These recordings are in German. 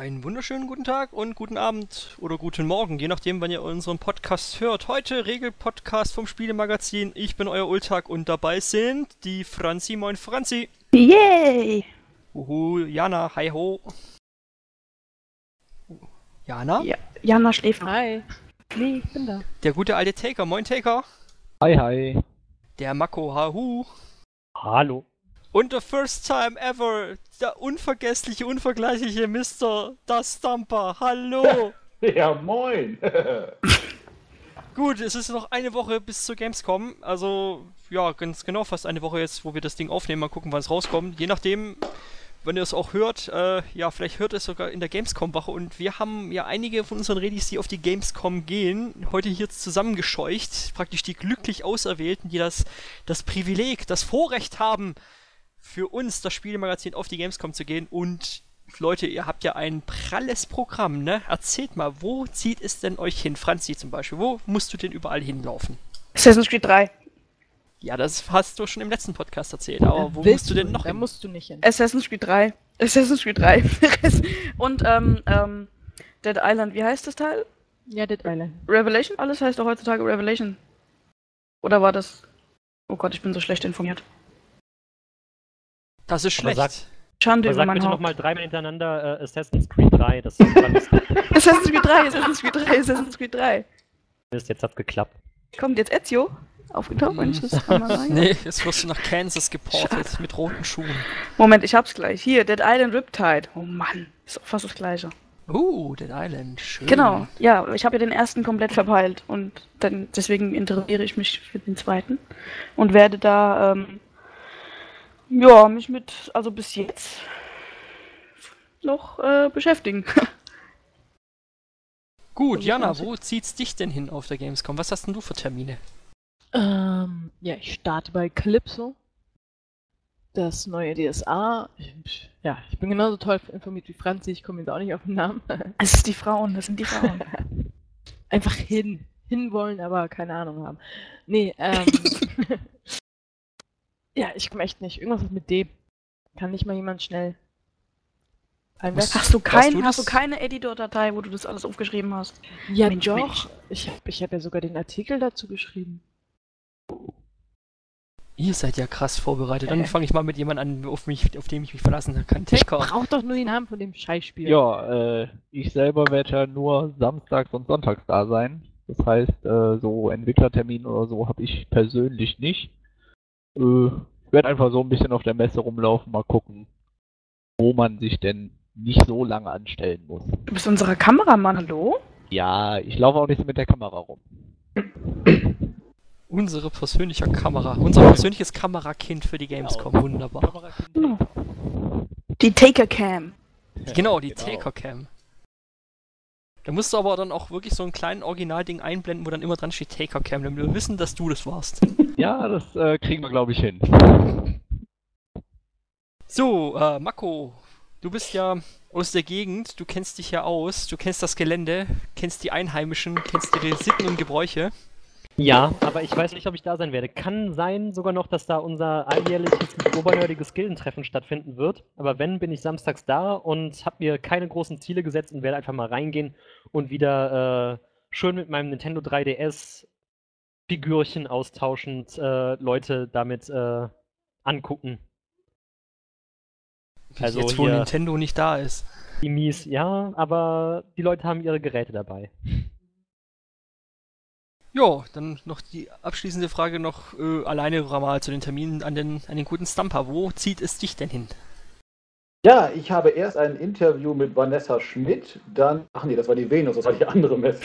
Einen wunderschönen guten Tag und guten Abend oder guten Morgen, je nachdem, wann ihr unseren Podcast hört. Heute Regelpodcast vom Spielemagazin. Ich bin euer Ultag und dabei sind die Franzi. Moin Franzi. Yay! Jana, hi ho. Jana? Ja, Jana schläft noch. Hi. Nee, ich bin da. Der gute alte Taker. Moin Taker. Hi, hi. Der Mako, hahu. Hallo. Und the first time ever, der unvergessliche, unvergleichliche Mr. Das Stumper. Hallo. Ja, moin. Gut, es ist noch eine Woche bis zur Gamescom. Also, ja, ganz genau fast eine Woche jetzt, wo wir das Ding aufnehmen. Mal gucken, wann es rauskommt. Je nachdem, wenn ihr es auch hört, ja, vielleicht hört es sogar in der Gamescom-Woche. Und wir haben ja einige von unseren Redis, die auf die Gamescom gehen, heute hier zusammengescheucht. Praktisch die glücklich Auserwählten, die das Privileg, das Vorrecht haben, für uns, das Spielemagazin, auf die Gamescom zu gehen. Und Leute, ihr habt ja ein pralles Programm, ne? Erzählt mal, wo zieht es denn euch hin? Franzi zum Beispiel, wo musst du denn überall hinlaufen? Assassin's Creed 3. Ja, das hast du schon im letzten Podcast erzählt, aber wo Willst musst du denn noch Da hin? musst du nicht hin. Assassin's Creed 3. Assassin's Creed 3. Und, Dead Island, wie heißt das Teil? Ja, Dead Island. Revelation? Alles heißt doch heutzutage Revelation. Oder war das... Oh Gott, ich bin so schlecht informiert. Das ist Aber schlecht. Schande Aber über sag mein bitte Haupt. nochmal dreimal hintereinander Assassin's Creed 3. Das war lustig. Assassin's Creed 3, Assassin's Creed 3, Assassin's Creed 3. Jetzt hat's geklappt. Kommt jetzt Ezio aufgetaucht, wenn ich das einmal sage? Nee, jetzt wirst du nach Kansas geportet mit roten Schuhen. Moment, ich hab's gleich. Hier, Dead Island Riptide. Oh Mann, ist doch fast das gleiche. Dead Island, schön. Genau, ja, ich habe ja den ersten komplett verpeilt und deswegen interessiere ich mich für den zweiten und werde da, ja, mich mit, also bis jetzt noch beschäftigen. Gut, Jana, wo zieht's dich denn hin auf der Gamescom? Was hast denn du für Termine? Ja, ich starte bei Calypso. Das neue DSA. Ich bin genauso toll informiert wie Franzi, ich komme jetzt auch nicht auf den Namen. Es ist die Frauen, das sind die Frauen. Einfach hinwollen, aber keine Ahnung haben. Nee, ja, ich komme echt nicht. Irgendwas mit D. Kann nicht mal jemand schnell einwerfen? Hast du das? keine Editor-Datei, wo du das alles aufgeschrieben hast? Ja, Mensch, doch. Mensch. Ich hab ja sogar den Artikel dazu geschrieben. Ihr seid ja krass vorbereitet. Dann fange ich mal mit jemandem an, auf dem ich mich verlassen kann. Taker. Brauch doch nur den Namen von dem Scheißspiel. Ja, ich selber werde ja nur samstags und sonntags da sein. Das heißt, so Entwicklertermin oder so habe ich persönlich nicht. Ich werde einfach so ein bisschen auf der Messe rumlaufen, mal gucken, wo man sich denn nicht so lange anstellen muss. Du bist unser Kameramann, hallo? Ja, ich laufe auch nicht so mit der Kamera rum. Unser persönliches Kamerakind für die Gamescom. Wunderbar. Genau. Die Taker Cam. Genau, die Genau. Taker-Cam. Da musst du aber dann auch wirklich so ein kleines Originalding einblenden, wo dann immer dran steht Taker-Cam, damit wir wissen, dass du das warst. Ja, das kriegen wir, glaube ich, hin. So, Mako, du bist ja aus der Gegend, du kennst dich ja aus, du kennst das Gelände, kennst die Einheimischen, kennst ihre Sitten und Gebräuche. Ja, aber ich weiß nicht, ob ich da sein werde. Kann sein sogar noch, dass da unser alljährliches obernerdiges Gildentreffen stattfinden wird. Aber wenn, bin ich samstags da und habe mir keine großen Ziele gesetzt und werde einfach mal reingehen und wieder schön mit meinem Nintendo 3DS Figürchen austauschend Leute damit angucken. Also Jetzt, wo hier Nintendo nicht da ist. die Mies, ja, aber die Leute haben ihre Geräte dabei. Jo, dann noch die abschließende Frage noch alleine mal zu den Terminen an den guten Stumper. Wo zieht es dich denn hin? Ja, ich habe erst ein Interview mit Vanessa Schmidt, dann, ach nee, das war die Venus, das war die andere Messe.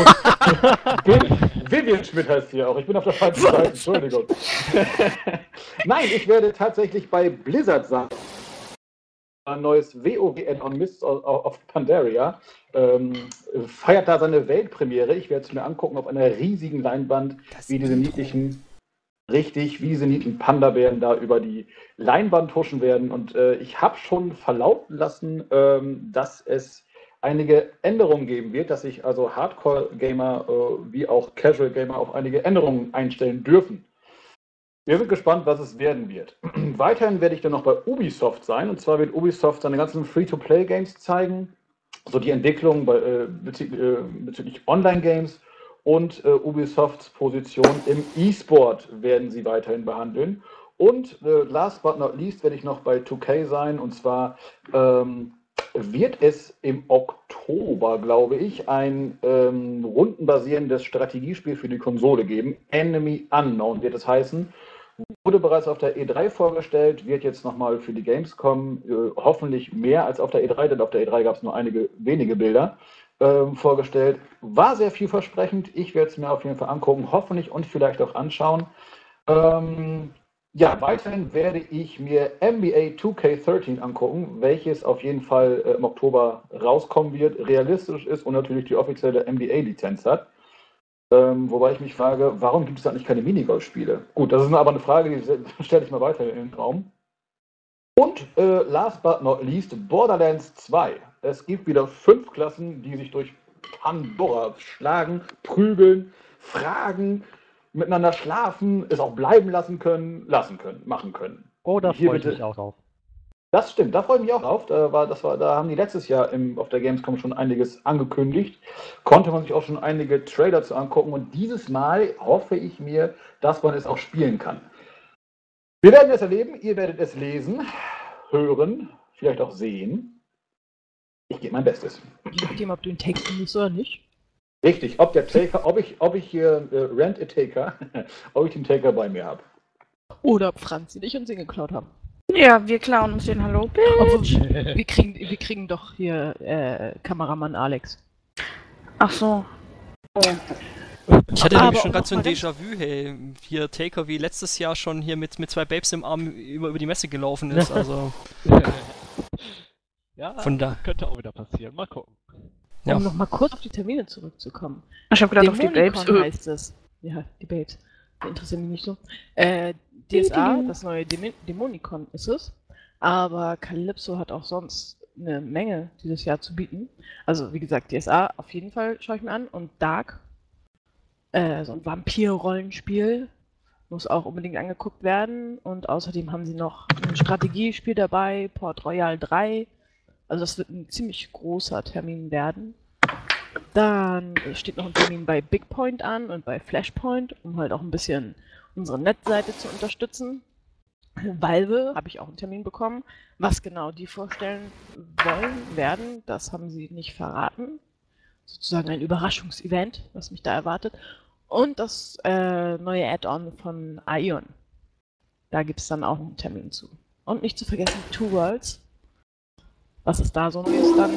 Und Vivian Schmidt heißt sie auch, ich bin auf der falschen Seite, Entschuldigung. Nein, ich werde tatsächlich bei Blizzard sein. Ein neues WoW-Add-on Mists of Pandaria feiert da seine Weltpremiere. Ich werde es mir angucken auf einer riesigen Leinwand, wie diese niedlichen Panda-Bären da über die Leinwand huschen werden. Und ich habe schon verlauten lassen, dass es einige Änderungen geben wird, dass sich also Hardcore-Gamer wie auch Casual-Gamer auf einige Änderungen einstellen dürfen. Wir sind gespannt, was es werden wird. Weiterhin werde ich dann noch bei Ubisoft sein. Und zwar wird Ubisoft seine ganzen Free-to-Play-Games zeigen. so die Entwicklung bezüglich Online-Games und Ubisofts Position im E-Sport werden sie weiterhin behandeln. Und last but not least werde ich noch bei 2K sein, und zwar wird es im Oktober, glaube ich, ein rundenbasierendes Strategiespiel für die Konsole geben. Enemy Unknown wird es heißen. Wurde bereits auf der E3 vorgestellt, wird jetzt nochmal für die Gamescom hoffentlich mehr als auf der E3, denn auf der E3 gab es nur einige wenige Bilder vorgestellt. War sehr vielversprechend. Ich werde es mir auf jeden Fall angucken, hoffentlich und vielleicht auch anschauen. Ja, weiterhin werde ich mir NBA 2K13 angucken, welches auf jeden Fall im Oktober rauskommen wird, realistisch ist und natürlich die offizielle NBA-Lizenz hat. Wobei ich mich frage, warum gibt es da nicht keine Minigolf-Spiele? Gut, das ist aber eine Frage, die stelle ich mal weiter in den Raum. Und last but not least, Borderlands 2. Es gibt wieder 5 Klassen, die sich durch Pandora schlagen, prügeln, fragen, miteinander schlafen, es auch bleiben machen können. Oh, da Hier freue ich bitte- mich auch drauf. Das stimmt, da freue ich mich auch drauf. Da haben die letztes Jahr auf der Gamescom schon einiges angekündigt. Konnte man sich auch schon einige Trailer zu angucken. Und dieses Mal hoffe ich mir, dass man es auch spielen kann. Wir werden es erleben, ihr werdet es lesen, hören, vielleicht auch sehen. Ich gebe mein Bestes. Je nachdem, ob du einen Take findest oder nicht. Richtig, ob ich hier Rent a Taker, ob ich den Taker bei mir habe. Oder ob Franzi dich und sie geklaut haben. Ja, wir klauen uns den Hallo. Obwohl, wir kriegen doch hier Kameramann Alex. Ach so. Ich hatte Aber nämlich schon um gerade so ein noch mal ganz- Déjà-vu, hey, hier Taker wie letztes Jahr schon hier mit 2 Babes im Arm über die Messe gelaufen ist, also Ja, von da. könnte auch wieder passieren. Mal gucken. Ja. Um noch mal kurz auf die Termine zurückzukommen. Ich habe gedacht, auf die Dämonikon Babes. heißt es. Ja, die Babes. Die interessieren mich nicht so. DSA, das neue Dämonikon ist es. Aber Calypso hat auch sonst eine Menge dieses Jahr zu bieten. Also wie gesagt, DSA auf jeden Fall schaue ich mir an. Und Dark, so ein Vampir-Rollenspiel, muss auch unbedingt angeguckt werden. Und außerdem haben sie noch ein Strategiespiel dabei, Port Royal 3. Also das wird ein ziemlich großer Termin werden. Dann steht noch ein Termin bei BigPoint an und bei Flashpoint, um halt auch ein bisschen unsere Netzseite zu unterstützen. Valve habe ich auch einen Termin bekommen. Was genau die vorstellen werden, das haben sie nicht verraten. Sozusagen ein Überraschungsevent, was mich da erwartet. Und das neue Add-on von Aion. Da gibt es dann auch einen Termin zu. Und nicht zu vergessen Two Worlds. Was da so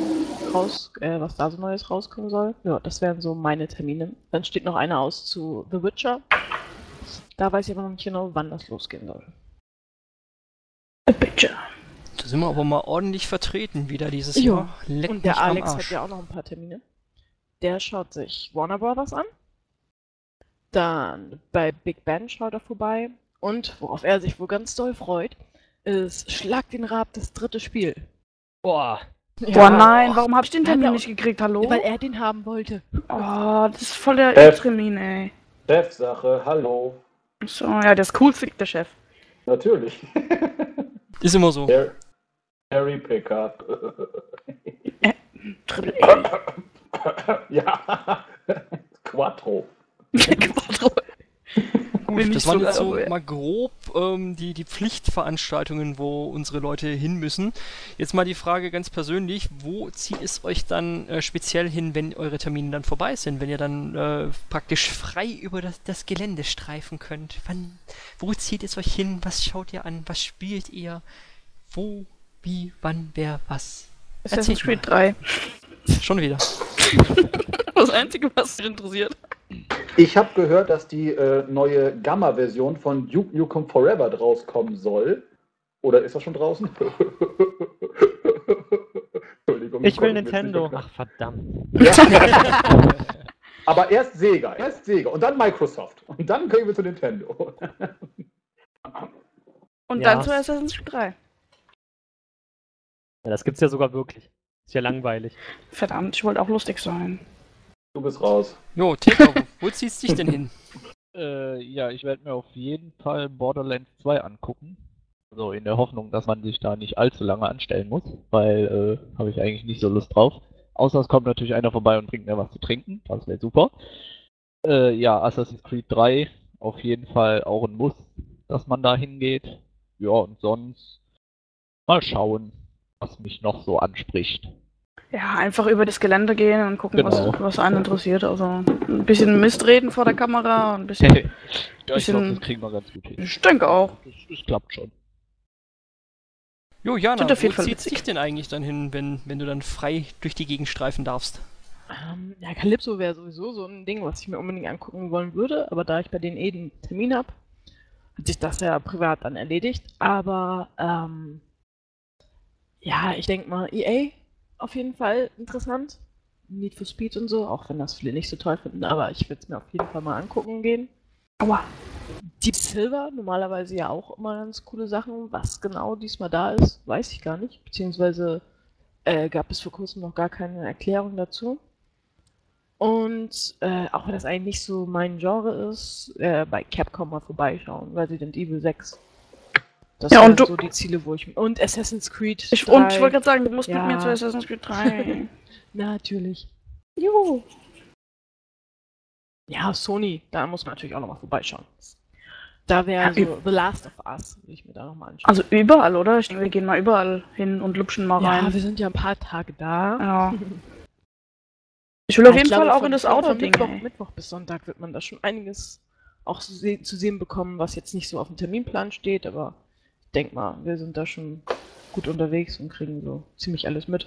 Neues rauskommen soll. Ja, das wären so meine Termine. Dann steht noch einer aus zu The Witcher. Da weiß ich aber noch nicht genau, wann das losgehen soll. Bitte. Da sind wir aber mal ordentlich vertreten wieder dieses Ja. Jahr. Leck Und der mich am Alex Arsch. hat ja auch noch ein paar Termine. Der schaut sich Warner Brothers an. Dann bei Big Ben schaut er vorbei. Und worauf er sich wohl ganz doll freut, ist Schlag den Rab, das 3. Spiel. Boah, Boah, nein, warum habe ich den Hat er Termin auch- nicht gekriegt? Hallo? Weil er den haben wollte. Oh, das ist voll der Termin, ey. Chefsache, hallo. So, ja, der ist cool, der Chef. Natürlich. Ist immer so. Harry Picker. Triple A. Ja. Quattro. Quattro. Gut, das waren jetzt so ja. mal grob die Pflichtveranstaltungen, wo unsere Leute hin müssen. Jetzt mal die Frage ganz persönlich, wo zieht es euch dann speziell hin, wenn eure Termine dann vorbei sind, wenn ihr dann praktisch frei über das Gelände streifen könnt? Wo zieht es euch hin? Was schaut ihr an? Was spielt ihr? Wo, wie, wann, wer, was? Assassin's Erzählt Creed 3. Schon wieder. Das Einzige, was mich interessiert. Ich habe gehört, dass die neue Gamma-Version von Duke Nukem Forever rauskommen soll. Oder ist das schon draußen? Entschuldigung. ich will konnte mir jetzt Nintendo. nicht Ach, verdammt. Ja. Aber erst Sega. Und dann Microsoft. Und dann können wir zu Nintendo. Und Ja. dann zu Assassin's Creed 3. Ja, das gibt's ja sogar wirklich. Ist ja langweilig. Verdammt, ich wollte auch lustig sein. Du bist raus. Jo, Taker, wo zieht's dich denn hin? Ja, ich werde mir auf jeden Fall Borderlands 2 angucken. Also in der Hoffnung, dass man sich da nicht allzu lange anstellen muss, weil habe ich eigentlich nicht so Lust drauf. Außer es kommt natürlich einer vorbei und bringt mir was zu trinken. Das wäre super. Ja, Assassin's Creed 3 auf jeden Fall auch ein Muss, dass man da hingeht. Ja, und sonst mal schauen, was mich noch so anspricht. Ja, einfach über das Gelände gehen und gucken, Genau. was einen interessiert. Also ein bisschen Mist reden vor der Kamera, ein bisschen. Ja, ich glaube, Bisschen- das kriegen wir ganz gut hin. Ich denke auch. Das klappt schon. Jo, Jana, Sind auf jeden wo Fall zieht's witzig. dich denn eigentlich dann hin, wenn du dann frei durch die Gegend streifen darfst? Ja, Calypso wäre sowieso so ein Ding, was ich mir unbedingt angucken wollen würde, aber da ich bei denen den Termin habe, hat sich das ja privat dann erledigt. Aber ja, ich denke mal, EA auf jeden Fall interessant. Need for Speed und so, auch wenn das viele nicht so toll finden, aber ich würde es mir auf jeden Fall mal angucken gehen. Aua. Deep Silver, normalerweise ja auch immer ganz coole Sachen. Was genau diesmal da ist, weiß ich gar nicht. Beziehungsweise gab es vor kurzem noch gar keine Erklärung dazu. Und auch wenn das eigentlich nicht so mein Genre ist, bei Capcom mal vorbeischauen, Resident Evil 6. Das Ja, und wären du- so die Ziele, wo ich... Und Assassin's Creed Ich 3. wollte gerade sagen, du musst mit Ja. mir zu Assassin's Creed 3. Natürlich. Juhu. Ja, Sony, da muss man natürlich auch nochmal vorbeischauen. Da wäre Ja, so The Last of Us, würde ich mir da nochmal anschauen. Also überall, oder? Ich denke, wir gehen mal überall hin und lupschen mal Ja, rein. wir sind ja ein paar Tage da. Ja. Ich will auf Ja, jeden ich glaube, Fall auch von- in das von Auto-Ding. Mittwoch, ey. Mittwoch bis Sonntag wird man da schon einiges auch zu sehen bekommen, was jetzt nicht so auf dem Terminplan steht, aber ich denke mal, wir sind da schon gut unterwegs und kriegen so ziemlich alles mit.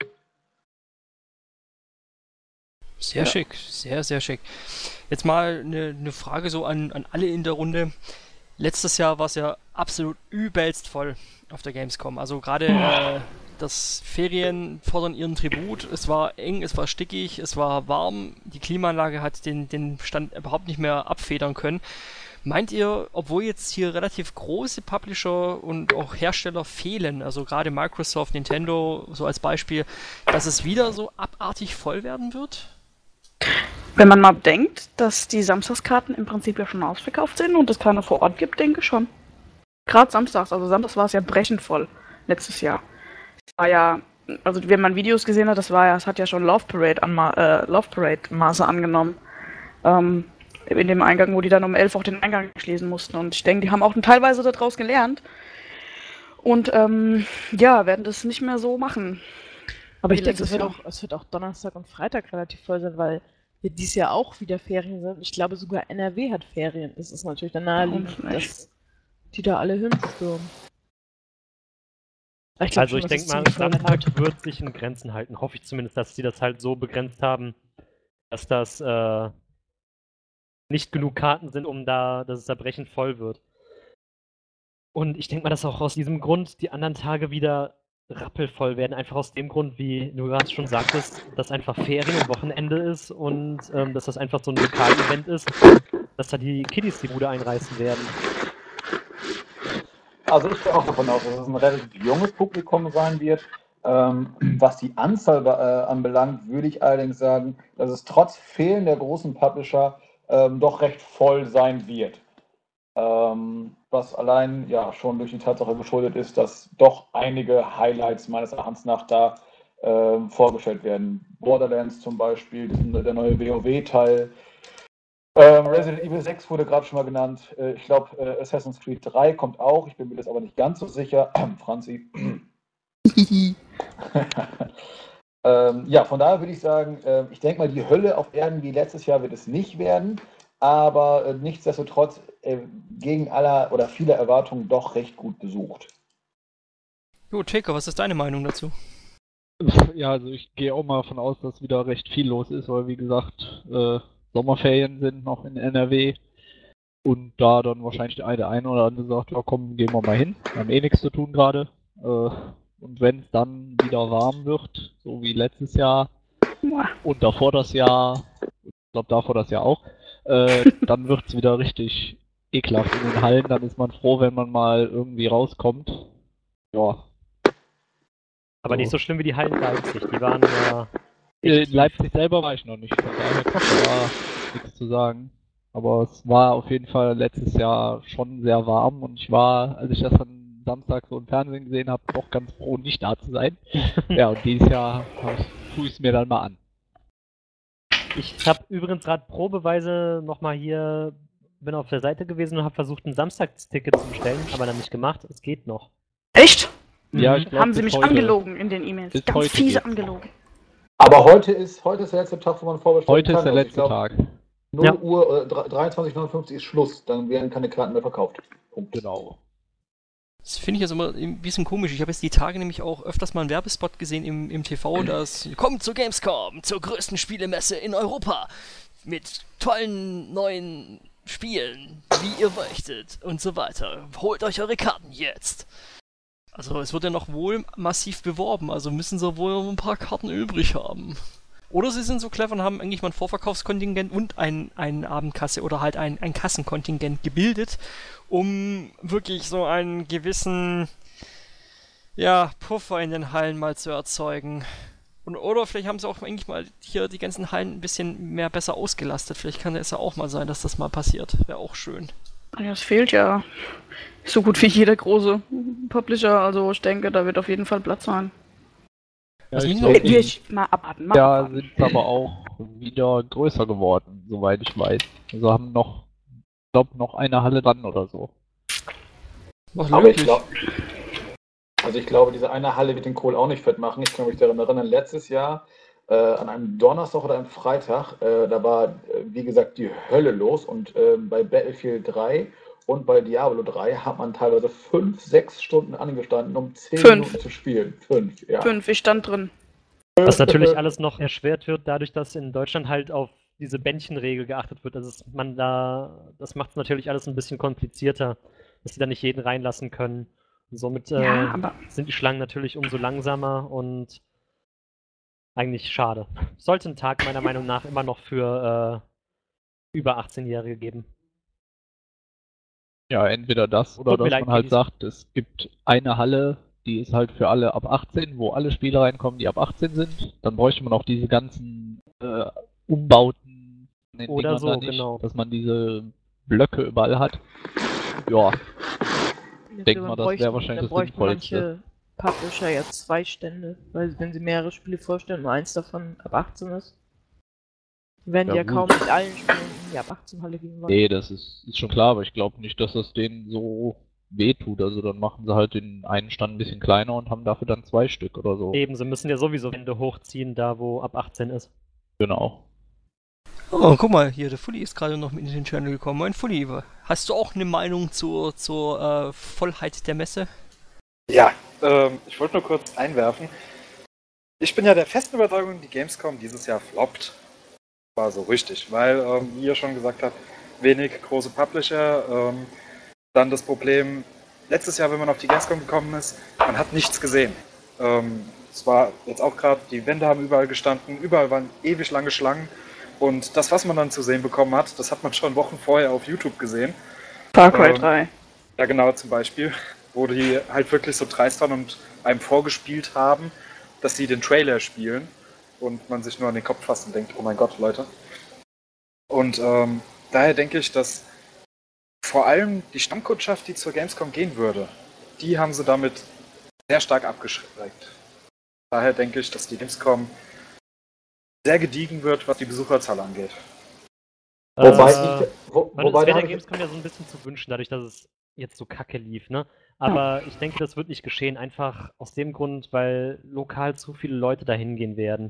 Sehr schick, sehr, sehr schick. Jetzt mal eine Frage so an alle in der Runde. Letztes Jahr war es ja absolut übelst voll auf der Gamescom. Also gerade das Ferien fordern ihren Tribut. Es war eng, es war stickig, es war warm. Die Klimaanlage hat den Stand überhaupt nicht mehr abfedern können. Meint ihr, obwohl jetzt hier relativ große Publisher und auch Hersteller fehlen, also gerade Microsoft, Nintendo so als Beispiel, dass es wieder so abartig voll werden wird? Wenn man mal bedenkt, dass die Samstagskarten im Prinzip ja schon ausverkauft sind und es keine vor Ort gibt, denke ich schon. Gerade samstags, also samstags war es ja brechend voll letztes Jahr. Es war ja, also wenn man Videos gesehen hat, es hat ja schon Love Parade Maße angenommen. In dem Eingang, wo die dann um 11 auch den Eingang schließen mussten. Und ich denke, die haben auch teilweise daraus gelernt. Und ja, werden das nicht mehr so machen. Aber ich Wie denke, letztes Jahr. es wird auch Donnerstag und Freitag relativ voll sein, weil wir dieses Jahr auch wieder Ferien sind. Ich glaube, sogar NRW hat Ferien. Das ist natürlich dann naheliegend, Bei uns nicht. dass die da alle hinstürmen. Aber glaub Also schon, ich dass denke es mal, ziemlich voll sein Samstag wird. wird sich in Grenzen halten. Hoffe ich zumindest, dass sie das halt so begrenzt haben, dass das nicht genug Karten sind, dass es da brechend voll wird. Und ich denke mal, dass auch aus diesem Grund die anderen Tage wieder rappelvoll werden. Einfach aus dem Grund, wie du gerade schon sagtest, dass einfach Ferien und Wochenende ist und dass das einfach so ein Lokalevent ist, dass da die Kiddies die Bude einreißen werden. Also ich gehe auch davon aus, dass es ein relativ junges Publikum sein wird. Was die Anzahl anbelangt, würde ich allerdings sagen, dass es trotz fehlender großen Publisher doch recht voll sein wird. Was allein ja schon durch die Tatsache geschuldet ist, dass doch einige Highlights meines Erachtens nach da vorgestellt werden. Borderlands zum Beispiel, der neue WoW-Teil. Resident Evil 6 wurde gerade schon mal genannt. Ich glaube, Assassin's Creed 3 kommt auch. Ich bin mir das aber nicht ganz so sicher. Franzi. Ja, von daher würde ich sagen, ich denke mal, die Hölle auf Erden wie letztes Jahr wird es nicht werden. Aber nichtsdestotrotz gegen aller oder viele Erwartungen doch recht gut besucht. Jo, Taker, was ist deine Meinung dazu? Ja, also ich gehe auch mal davon aus, dass wieder recht viel los ist, weil wie gesagt, Sommerferien sind noch in NRW und da dann wahrscheinlich der eine oder andere sagt, ja komm, gehen wir mal hin, wir haben eh nichts zu tun gerade. Und wenn es dann wieder warm wird, so wie letztes Jahr und davor das Jahr, ich glaube davor das Jahr auch, dann wird es wieder richtig ekelhaft in den Hallen, dann ist man froh, wenn man mal irgendwie rauskommt. Ja. Aber nicht so schlimm wie die Hallen Leipzig. Die waren ja. In Leipzig selber war ich noch nicht, von daher kann da nichts zu sagen. Aber es war auf jeden Fall letztes Jahr schon sehr warm und ich war, als ich das dann Samstag so im Fernsehen gesehen habe, doch ganz froh, nicht da zu sein. Ja, und dieses Jahr tue ich es mir dann mal an. Ich habe übrigens gerade probeweise nochmal hier, bin auf der Seite gewesen und habe versucht, ein Samstagsticket zu bestellen, aber dann nicht gemacht. Es geht noch. Echt? Ja, ich glaub, Haben sie bis mich heute- angelogen in den E-Mails. bis Ganz heute fiese geht's angelogen. Aber heute ist der letzte Tag, wo man vorbestellen Heute kann. ist der Also ich letzte glaub, Tag. 0 Ja. Uhr 23:59 ist Schluss. Dann werden keine Karten mehr verkauft. Punkt. Genau. Das finde ich jetzt immer ein bisschen komisch. Ich habe jetzt die Tage nämlich auch öfters mal einen Werbespot gesehen im TV, das kommt zur Gamescom, zur größten Spielemesse in Europa. Mit tollen neuen Spielen, wie ihr möchtet und so weiter. Holt euch eure Karten jetzt. Also es wird ja noch wohl massiv beworben, also müssen sie wohl ein paar Karten übrig haben. Oder sie sind so clever und haben eigentlich mal ein Vorverkaufskontingent und eine Abendkasse oder halt ein Kassenkontingent gebildet, um wirklich so einen gewissen Puffer in den Hallen mal zu erzeugen. Oder vielleicht haben sie auch eigentlich mal hier die ganzen Hallen ein bisschen mehr besser ausgelastet. Vielleicht kann es ja auch mal sein, dass das mal passiert. Wäre auch schön. Ja, es fehlt ja so gut wie jeder große Publisher. Also ich denke, da wird auf jeden Fall Platz sein. Ja, Was ich mich glaub, noch- Wir mal abwarten. Mal ja, abwarten. sind aber auch wieder größer geworden, soweit ich weiß. Also haben noch eine Halle dran oder so. Ach, Aber ich löblich. glaube, diese eine Halle wird den Kohl auch nicht fett machen. Ich kann mich daran erinnern, letztes Jahr an einem Donnerstag oder einem Freitag, da war, wie gesagt, die Hölle los und bei Battlefield 3 und bei Diablo 3 hat man teilweise 5-6 Stunden angestanden, um 10 5. Minuten zu spielen. 5, ja. 5, ich stand drin. Was natürlich alles noch erschwert wird, dadurch, dass in Deutschland halt auf diese Bändchenregel geachtet wird. Das macht es natürlich alles ein bisschen komplizierter, dass sie da nicht jeden reinlassen können. Und somit Ja, aber sind die Schlangen natürlich umso langsamer und eigentlich schade. Sollte einen Tag meiner Meinung nach immer noch für über 18-Jährige geben. Ja, entweder das oder Tut mir dass leid, man halt Kiddies. sagt, es gibt eine Halle, die ist halt für alle ab 18, wo alle Spiele reinkommen, die ab 18 sind. Dann bräuchte man auch diese ganzen Umbauten in den Oder Dingern so, da nicht, genau. dass man diese Blöcke überall hat. Ja, denk mal, das wäre wahrscheinlich das bräuchten Sinnvollste. manche Publisher ja 2 Stände, weil wenn sie mehrere Spiele vorstellen, nur eins davon ab 18 ist, werden die Ja, ja kaum gut. mit allen Spielen in die ab 18 Halle gehen wollen. Nee, das ist schon klar, aber ich glaube nicht, dass das denen so wehtut. Also dann machen sie halt den einen Stand ein bisschen kleiner und haben dafür dann 2 Stück oder so. Eben, sie müssen ja sowieso Wände hochziehen, da wo ab 18 ist. Genau. Oh, guck mal, hier, der Fully ist gerade noch mit in den Channel gekommen. Moin Fully, hast du auch eine Meinung zur Vollheit der Messe? Ja, ich wollte nur kurz einwerfen. Ich bin ja der festen Überzeugung, die Gamescom dieses Jahr floppt. War so richtig, weil, wie ihr schon gesagt habt, wenig große Publisher. Dann das Problem, letztes Jahr, wenn man auf die Gamescom gekommen ist, man hat nichts gesehen. Es war jetzt auch gerade, die Wände haben überall gestanden, überall waren ewig lange Schlangen. Und das, was man dann zu sehen bekommen hat, das hat man schon Wochen vorher auf YouTube gesehen. Far Cry 3. Ja, genau, zum Beispiel, wo die halt wirklich so dreist waren und einem vorgespielt haben, dass sie den Trailer spielen und man sich nur an den Kopf fasst und denkt, oh mein Gott, Leute. Und daher denke ich, dass vor allem die Stammkundschaft, die zur Gamescom gehen würde, die haben sie damit sehr stark abgeschreckt. Daher denke ich, dass die Gamescom sehr gediegen wird, was die Besucherzahl angeht. Wobei es wobei wäre da der hab ich- Gamescom ja so ein bisschen zu wünschen, dadurch, dass es jetzt so kacke lief, ne? Aber ich denke, das wird nicht geschehen, einfach aus dem Grund, weil lokal zu viele Leute dahin gehen werden.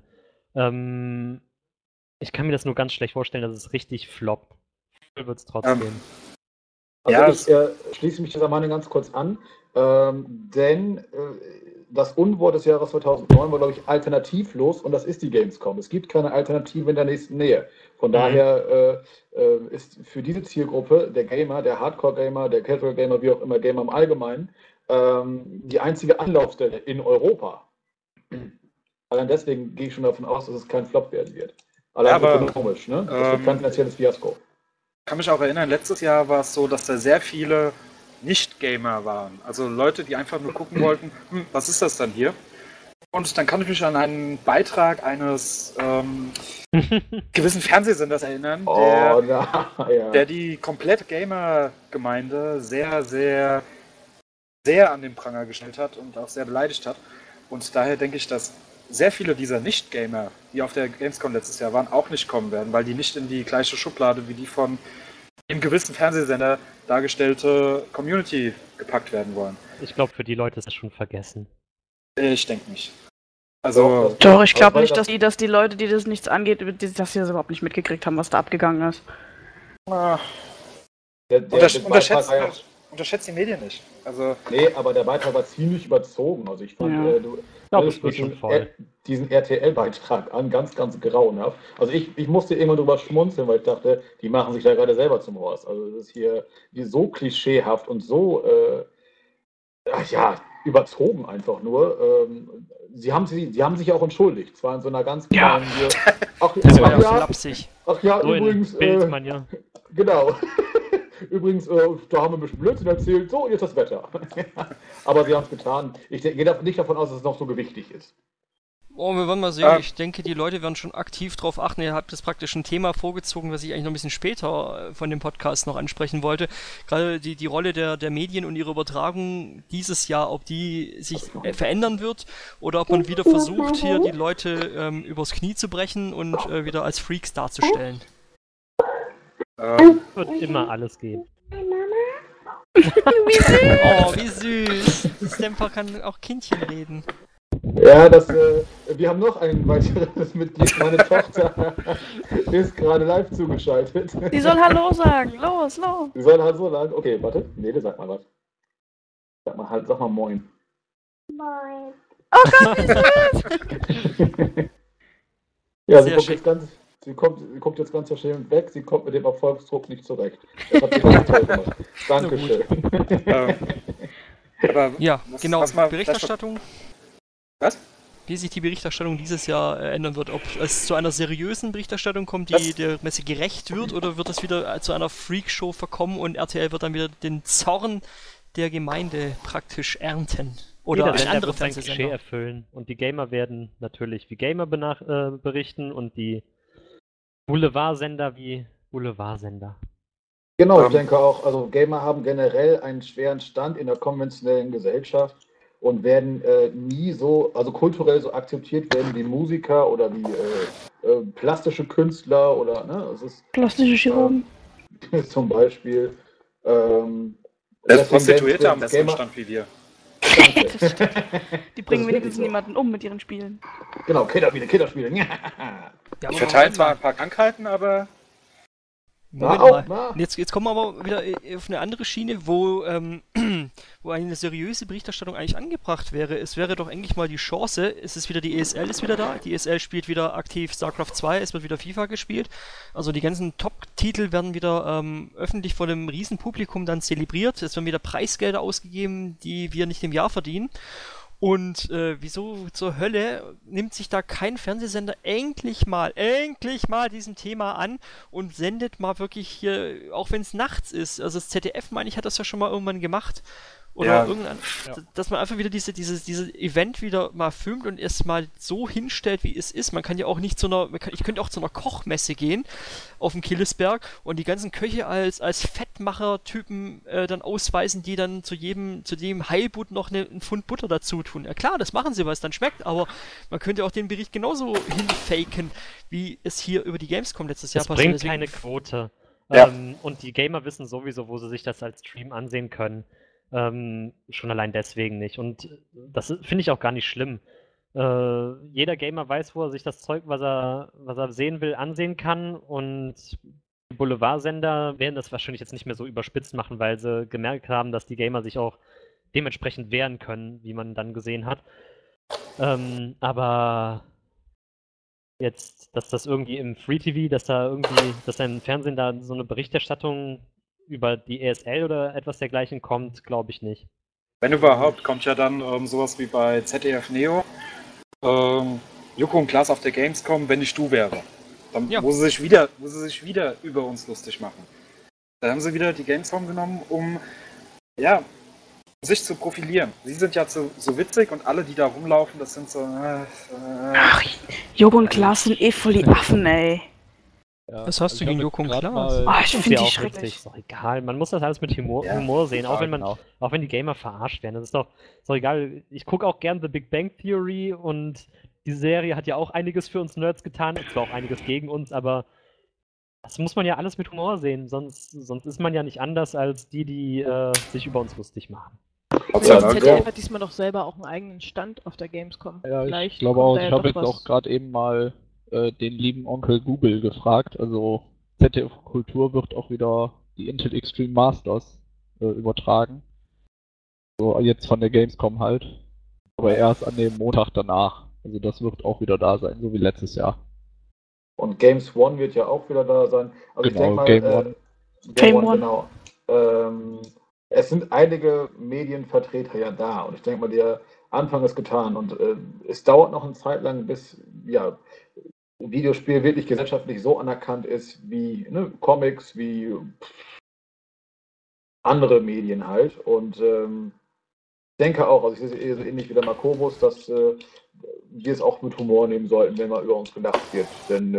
Ich kann mir das nur ganz schlecht vorstellen, dass es richtig floppt. Wird es trotzdem. Also Ja, ich schließe mich dieser Meinung ganz kurz an, denn das Unwort des Jahres 2009 war, glaube ich, alternativlos und das ist die Gamescom. Es gibt keine Alternative in der nächsten Nähe. Von daher ist für diese Zielgruppe der Gamer, der Hardcore-Gamer, der Casual-Gamer, wie auch immer, Gamer im Allgemeinen, die einzige Anlaufstelle in Europa. Allein deswegen gehe ich schon davon aus, dass es kein Flop werden wird. Allein Aber, ökonomisch, ne? Das wird kein finanzielles Fiasko. Ich kann mich auch erinnern, letztes Jahr war es so, dass da sehr viele Nicht-Gamer waren. Also Leute, die einfach nur gucken wollten, was ist das dann hier? Und dann kann ich mich an einen Beitrag eines gewissen Fernsehsenders erinnern, Oh, na, ja. der die komplette Gamer-Gemeinde sehr, sehr sehr an den Pranger gestellt hat und auch sehr beleidigt hat. Und daher denke ich, dass sehr viele dieser Nicht-Gamer, die auf der Gamescom letztes Jahr waren, auch nicht kommen werden, weil die nicht in die gleiche Schublade wie die von im gewissen Fernsehsender dargestellte Community gepackt werden wollen. Ich glaube, für die Leute ist das schon vergessen. Ich denke nicht. Also, Doch, ich glaube weil nicht, dass die Leute, die das nichts angeht, dass sie das überhaupt nicht mitgekriegt haben, was da abgegangen ist. unterschätzt die Medien nicht. Also, Nee, aber der Beitrag war ziemlich überzogen. Also ich fand, Ja. du Ich glaube, es hörst wird schon voll. diesen RTL-Beitrag an, ganz, ganz grauenhaft. Also ich musste irgendwann drüber schmunzeln, weil ich dachte, die machen sich da gerade selber zum Horst. Also es ist hier so klischeehaft und so, überzogen einfach nur. Sie haben sich auch entschuldigt. Zwar in so einer ganz kleinen... Das war ja flapsig. Ach ja, So übrigens... in Bildmanier. Genau. Übrigens, da haben wir ein bisschen Blödsinn erzählt. So, jetzt das Wetter. Aber sie haben es getan. Ich gehe nicht davon aus, dass es noch so gewichtig ist. Oh, wir werden mal sehen. Ich denke, die Leute werden schon aktiv drauf achten. Ihr habt das praktisch ein Thema vorgezogen, was ich eigentlich noch ein bisschen später von dem Podcast noch ansprechen wollte. Gerade die Rolle der Medien und ihre Übertragung dieses Jahr, ob die sich verändern wird oder ob man wieder versucht, hier die Leute übers Knie zu brechen und wieder als Freaks darzustellen. Wird immer alles gehen. Oh, wie süß. Stamper kann auch Kindchen reden. Ja, wir haben noch ein weiteres Mitglied. Meine Tochter ist gerade live zugeschaltet. Die soll Hallo sagen. Los. Sie soll halt so lang. Okay, warte. Nele, sag mal was. Sag mal Moin. Moin. Oh Gott, wie süß. Ja, Sehr sie guckt jetzt ganz verschämt weg. Sie kommt mit dem Erfolgsdruck nicht zurecht. Das hat sie ganz toll gemacht. Dankeschön. aber Ja, genau. was mal- Berichterstattung. Was? Wie sich die Berichterstattung dieses Jahr ändern wird. Ob es zu einer seriösen Berichterstattung kommt, die Was? der Messe gerecht wird, oder wird es wieder zu einer Freakshow verkommen und RTL wird dann wieder den Zorn der Gemeinde praktisch ernten? Oder Jeder ein Sender anderer wird sein Klischee Fernsehsender? erfüllen. Und die Gamer werden natürlich wie Gamer berichten und die Boulevardsender wie Boulevardsender. Genau, ich denke auch, also Gamer haben generell einen schweren Stand in der konventionellen Gesellschaft und werden nie so, also kulturell so akzeptiert werden wie Musiker oder wie plastische Künstler oder, ne, es ist Plastische Chirurgen. zum Beispiel. Prostituierte haben besseren Stand wie wir. Das stimmt. Die bringen ist wenigstens wirklich so. niemanden um mit ihren Spielen. Genau, Killerspiele. Ja, Die aber verteilen Moment zwar mal. ein paar Krankheiten, aber Moment Na, mal. auch, na. Und jetzt kommen wir aber wieder auf eine andere Schiene, wo eine seriöse Berichterstattung eigentlich angebracht wäre. Es wäre doch eigentlich mal die Chance, es ist wieder die ESL ist wieder da, die ESL spielt wieder aktiv StarCraft 2, es wird wieder FIFA gespielt. Also die ganzen Top-Titel werden wieder öffentlich vor einem riesen Publikum dann zelebriert. Es werden wieder Preisgelder ausgegeben, die wir nicht im Jahr verdienen. Und wieso zur Hölle nimmt sich da kein Fernsehsender endlich mal diesem Thema an und sendet mal wirklich hier, auch wenn es nachts ist, also das ZDF, meine ich, hat das ja schon mal irgendwann gemacht, oder Ja. irgendein, dass man einfach wieder diese Event wieder mal filmt und es mal so hinstellt, wie es ist. Man kann ja auch nicht ich könnte auch zu einer Kochmesse gehen auf dem Killesberg und die ganzen Köche als Fettmacher-Typen dann ausweisen, die dann zu dem Heilbutt noch einen Pfund Butter dazu tun. Ja klar, das machen sie, weil es dann schmeckt, aber man könnte auch den Bericht genauso hinfaken, wie es hier über die Gamescom letztes Jahr Es passiert. bringt Deswegen- keine Quote. Ja. Und die Gamer wissen sowieso, wo sie sich das als Stream ansehen können. Schon allein deswegen nicht. Und das finde ich auch gar nicht schlimm. Jeder Gamer weiß, wo er sich das Zeug, was er sehen will, ansehen kann. Und die Boulevardsender werden das wahrscheinlich jetzt nicht mehr so überspitzt machen, weil sie gemerkt haben, dass die Gamer sich auch dementsprechend wehren können, wie man dann gesehen hat. Aber jetzt, dass das irgendwie im Free TV, dass da im Fernsehen da so eine Berichterstattung über die ESL oder etwas dergleichen kommt, glaube ich nicht. wenn überhaupt, kommt ja dann sowas wie bei ZDF Neo. Joko und Klaas auf der Gamescom, wenn nicht du wäre. Dann, Ja. wo sie sich wieder über uns lustig machen. Da haben sie wieder die Gamescom genommen, um sich zu profilieren. Sie sind ja so witzig und alle, die da rumlaufen, das sind so. Ach, Joko und Klaas sind voll die Affen, ey. Ja, Was hast du ich gegen hab Joko und jetzt grad Klaas? mal- Ich Ist finde ja die auch schrecklich. witzig, ist doch egal. Man muss das alles mit Ja, Humor sehen, auch genau. auch wenn die Gamer verarscht werden. Das ist doch egal. Ich gucke auch gern The Big Bang Theory und die Serie hat ja auch einiges für uns Nerds getan, zwar auch einiges gegen uns, aber das muss man ja alles mit Humor sehen, sonst ist man ja nicht anders als die sich über uns lustig machen. Gott sei Ja, Das Dank. ZDF hat diesmal doch selber auch einen eigenen Stand auf der Gamescom. Ja, ich Vielleicht glaube kommt auch. da ja Ich habe doch jetzt was. auch gerade eben mal den lieben Onkel Google gefragt. Also ZDF Kultur wird auch wieder die Intel Extreme Masters übertragen. So jetzt von der Gamescom halt. Aber erst an dem Montag danach. Also das wird auch wieder da sein, so wie letztes Jahr. Und Games One wird ja auch wieder da sein. Also ich denke Genau, mal, Game One. Game One. genau. Es sind einige Medienvertreter ja da und ich denke mal, der Anfang ist getan und es dauert noch eine Zeit lang, bis ja, Videospiel wirklich gesellschaftlich so anerkannt ist wie Comics, wie andere Medien halt. Und denke auch, also ich sehe es so ähnlich wie der Makobus, dass wir es auch mit Humor nehmen sollten, wenn mal über uns gelacht wird. Denn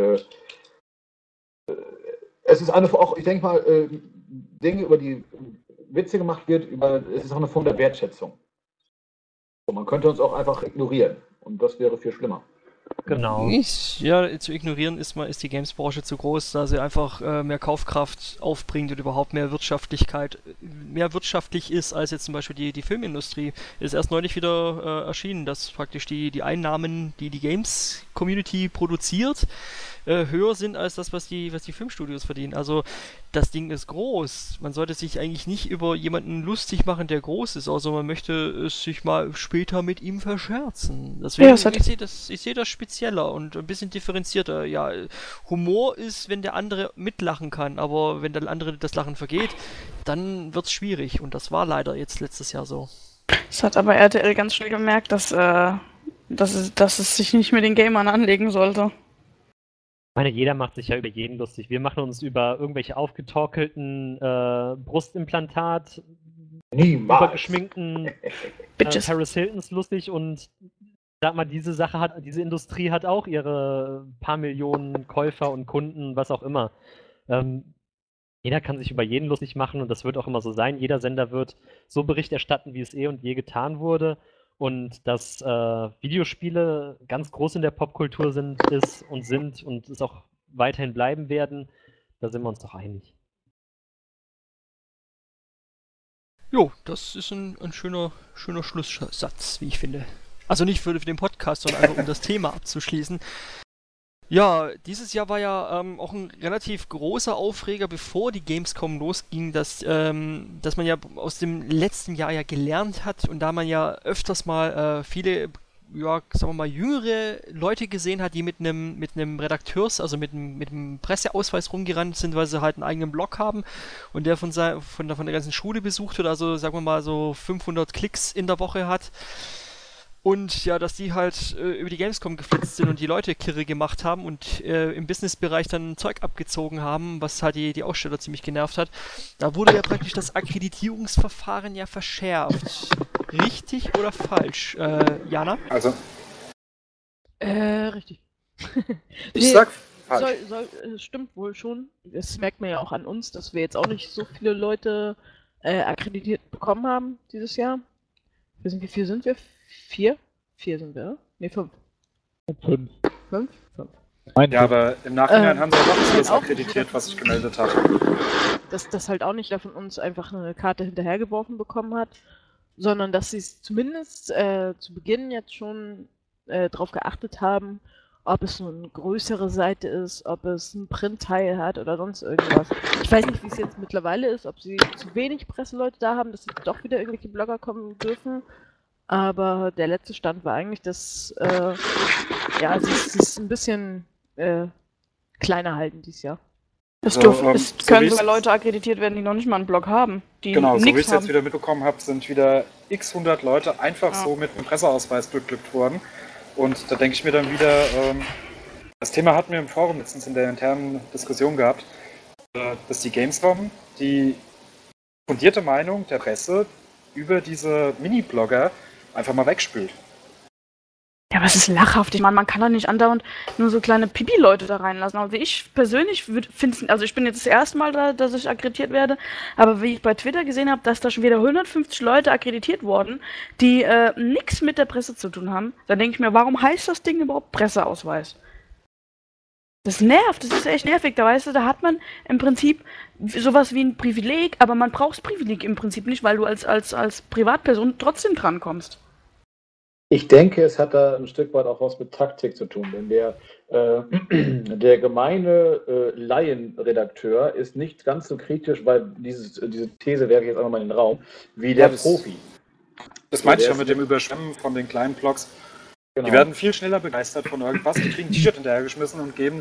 es ist auch, ich denke mal, Dinge, über die Witze gemacht wird, es ist auch eine Form der Wertschätzung. So, man könnte uns auch einfach ignorieren und das wäre viel schlimmer. Genau. Ja, zu ignorieren ist die Games-Branche zu groß, da sie einfach mehr Kaufkraft aufbringt und überhaupt mehr Wirtschaftlichkeit, mehr wirtschaftlich ist als jetzt zum Beispiel die Filmindustrie. Ist erst neulich wieder erschienen, dass praktisch die Einnahmen, die Games-Community produziert, höher sind als das, was die Filmstudios verdienen. Also das Ding ist groß. Man sollte sich eigentlich nicht über jemanden lustig machen, der groß ist, außer man möchte es sich mal später mit ihm verscherzen. Deswegen, Ja, es hat- ich sehe das spezieller und ein bisschen differenzierter. Ja, Humor ist, wenn der andere mitlachen kann, aber wenn der andere das Lachen vergeht, dann wird's schwierig und das war leider jetzt letztes Jahr so. Das hat aber RTL ganz schnell gemerkt, dass es sich nicht mit den Gamern anlegen sollte. Ich meine, jeder macht sich ja über jeden lustig. Wir machen uns über irgendwelche aufgetorkelten Brustimplantat, Niemals. übergeschminkten Bitches. Paris Hiltons lustig und sag mal, diese Industrie hat auch ihre paar Millionen Käufer und Kunden, was auch immer. Jeder kann sich über jeden lustig machen und das wird auch immer so sein. Jeder Sender wird so Bericht erstatten, wie es eh und je getan wurde. Und dass Videospiele ganz groß in der Popkultur sind und es auch weiterhin bleiben werden, da sind wir uns doch einig. Jo, das ist ein schöner Schlusssatz, wie ich finde. Also nicht für den Podcast, sondern einfach um das Thema abzuschließen. Ja, dieses Jahr war ja auch ein relativ großer Aufreger, bevor die Gamescom losging, dass man ja aus dem letzten Jahr ja gelernt hat und da man ja öfters mal viele, ja, sagen wir mal, jüngere Leute gesehen hat, die mit einem Redakteurs-, also mit einem Presseausweis rumgerannt sind, weil sie halt einen eigenen Blog haben und der von der ganzen Schule besucht wird, also sagen wir mal so 500 Klicks in der Woche hat. Und ja, dass die halt über die Gamescom geflitzt sind und die Leute kirre gemacht haben und im Businessbereich dann Zeug abgezogen haben, was halt die Aussteller ziemlich genervt hat. Da wurde ja praktisch das Akkreditierungsverfahren ja verschärft. Richtig oder falsch, Jana? Also, Richtig. ich Nee, sag falsch. Stimmt wohl schon. Das merkt man ja auch an uns, dass wir jetzt auch nicht so viele Leute akkreditiert bekommen haben dieses Jahr. Ich weiß nicht, wie viel sind wir? 4? 4 sind wir, oder? Ne, 5. 5. 5? 5. Ja, aber im Nachhinein haben sie ja doch halt alles auch akkreditiert, nicht was ich gemeldet habe. Dass halt auch nicht jeder von uns einfach eine Karte hinterhergeworfen bekommen hat, sondern dass sie es zumindest zu Beginn jetzt schon darauf geachtet haben, ob es so eine größere Seite ist, ob es einen Printteil hat oder sonst irgendwas. Ich weiß nicht, wie es jetzt mittlerweile ist, ob sie zu wenig Presseleute da haben, dass sie doch wieder irgendwelche Blogger kommen dürfen. Aber der letzte Stand war eigentlich, dass ja, sie es ein bisschen kleiner halten dieses Jahr. Es Also, können so sogar Leute akkreditiert werden, die noch nicht mal einen Blog haben. Die Genau, so wie ich nichts es jetzt haben. wieder mitbekommen habe, sind wieder x 100 Leute einfach Ja. so mit einem Presseausweis beglückt worden. Und da denke ich mir dann wieder, das Thema hatten wir im Forum letztens in der internen Diskussion gehabt, dass die Gamescom die fundierte Meinung der Presse über diese Mini-Blogger einfach mal wegspült. Ja, aber es ist lachhaft. Ich meine, man kann doch nicht andauernd nur so kleine Pipi-Leute da reinlassen. Also ich persönlich finde es, also ich bin jetzt das erste Mal da, dass ich akkreditiert werde, aber wie ich bei Twitter gesehen habe, dass da schon wieder 150 Leute akkreditiert wurden, die nichts mit der Presse zu tun haben, dann denke ich mir, warum heißt das Ding überhaupt Presseausweis? Das nervt, das ist echt nervig. Da weißt du, da hat man im Prinzip sowas wie ein Privileg, aber man braucht das Privileg im Prinzip nicht, weil du als Privatperson trotzdem drankommst. Ich denke, es hat da ein Stück weit auch was mit Taktik zu tun, denn der gemeine Laienredakteur ist nicht ganz so kritisch, weil diese These werfe ich jetzt einfach mal in den Raum, wie der Profi. Das meinte ich ja mit dem Überschwemmen von den kleinen Blogs. Genau. Die werden viel schneller begeistert von irgendwas, die kriegen ein T-Shirt hinterhergeschmissen und geben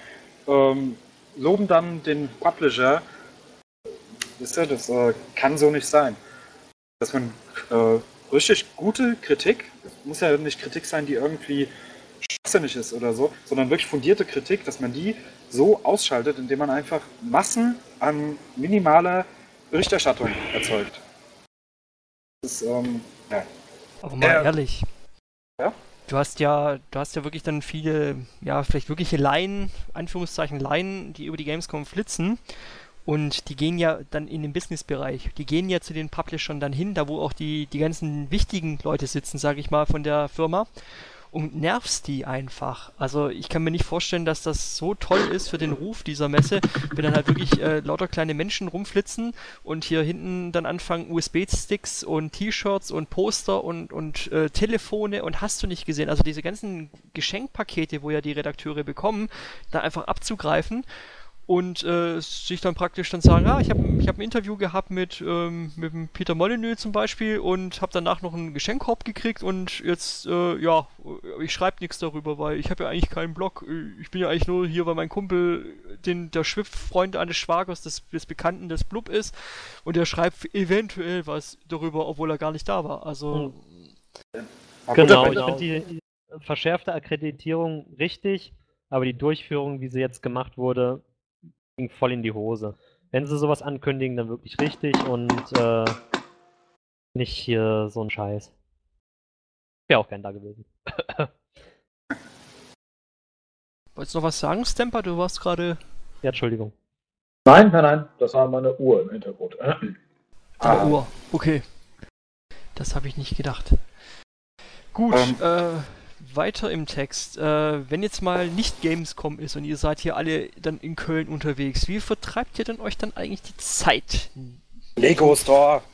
loben dann den Publisher. Wisst ihr, das kann so nicht sein. Dass man richtig gute Kritik, es muss ja nicht Kritik sein, die irgendwie schwachsinnig ist oder so, sondern wirklich fundierte Kritik, dass man die so ausschaltet, indem man einfach Massen an minimaler Berichterstattung erzeugt. Das ist, ja. Aber mal ehrlich. Ja? Du hast ja wirklich dann viele, ja, vielleicht wirkliche Laien, Anführungszeichen Laien, die über die Gamescom flitzen. Und die gehen ja dann in den Business-Bereich. Die gehen ja zu den Publishern dann hin, da wo auch die ganzen wichtigen Leute sitzen, sage ich mal, von der Firma. Und nervst die einfach. Also ich kann mir nicht vorstellen, dass das so toll ist für den Ruf dieser Messe, wenn dann halt wirklich lauter kleine Menschen rumflitzen und hier hinten dann anfangen USB-Sticks und T-Shirts und Poster und Telefone und hast du nicht gesehen. Also diese ganzen Geschenkpakete, wo ja die Redakteure bekommen, da einfach abzugreifen. Und sich dann praktisch dann sagen, ich hab ein Interview gehabt mit dem Peter Molyneux zum Beispiel und habe danach noch einen Geschenkkorb gekriegt und jetzt, ich schreibe nichts darüber, weil ich habe ja eigentlich keinen Blog. Ich bin ja eigentlich nur hier, weil mein Kumpel der Schwift-Freund eines Schwagers des Bekannten des Blub ist und der schreibt eventuell was darüber, obwohl er gar nicht da war. Also... Genau, ich finde die verschärfte Akkreditierung richtig, aber die Durchführung, wie sie jetzt gemacht wurde, ging voll in die Hose. Wenn sie sowas ankündigen, dann wirklich richtig und nicht hier so ein Scheiß. Wäre auch gern da gewesen. Wolltest du noch was sagen, Stamper? Du warst gerade... Ja, Entschuldigung. Nein, das war meine Uhr im Hintergrund. Deine Uhr, okay. Das habe ich nicht gedacht. Gut, weiter im Text. Wenn jetzt mal nicht Gamescom ist und ihr seid hier alle dann in Köln unterwegs, wie vertreibt ihr denn euch dann eigentlich die Zeit? Lego Store.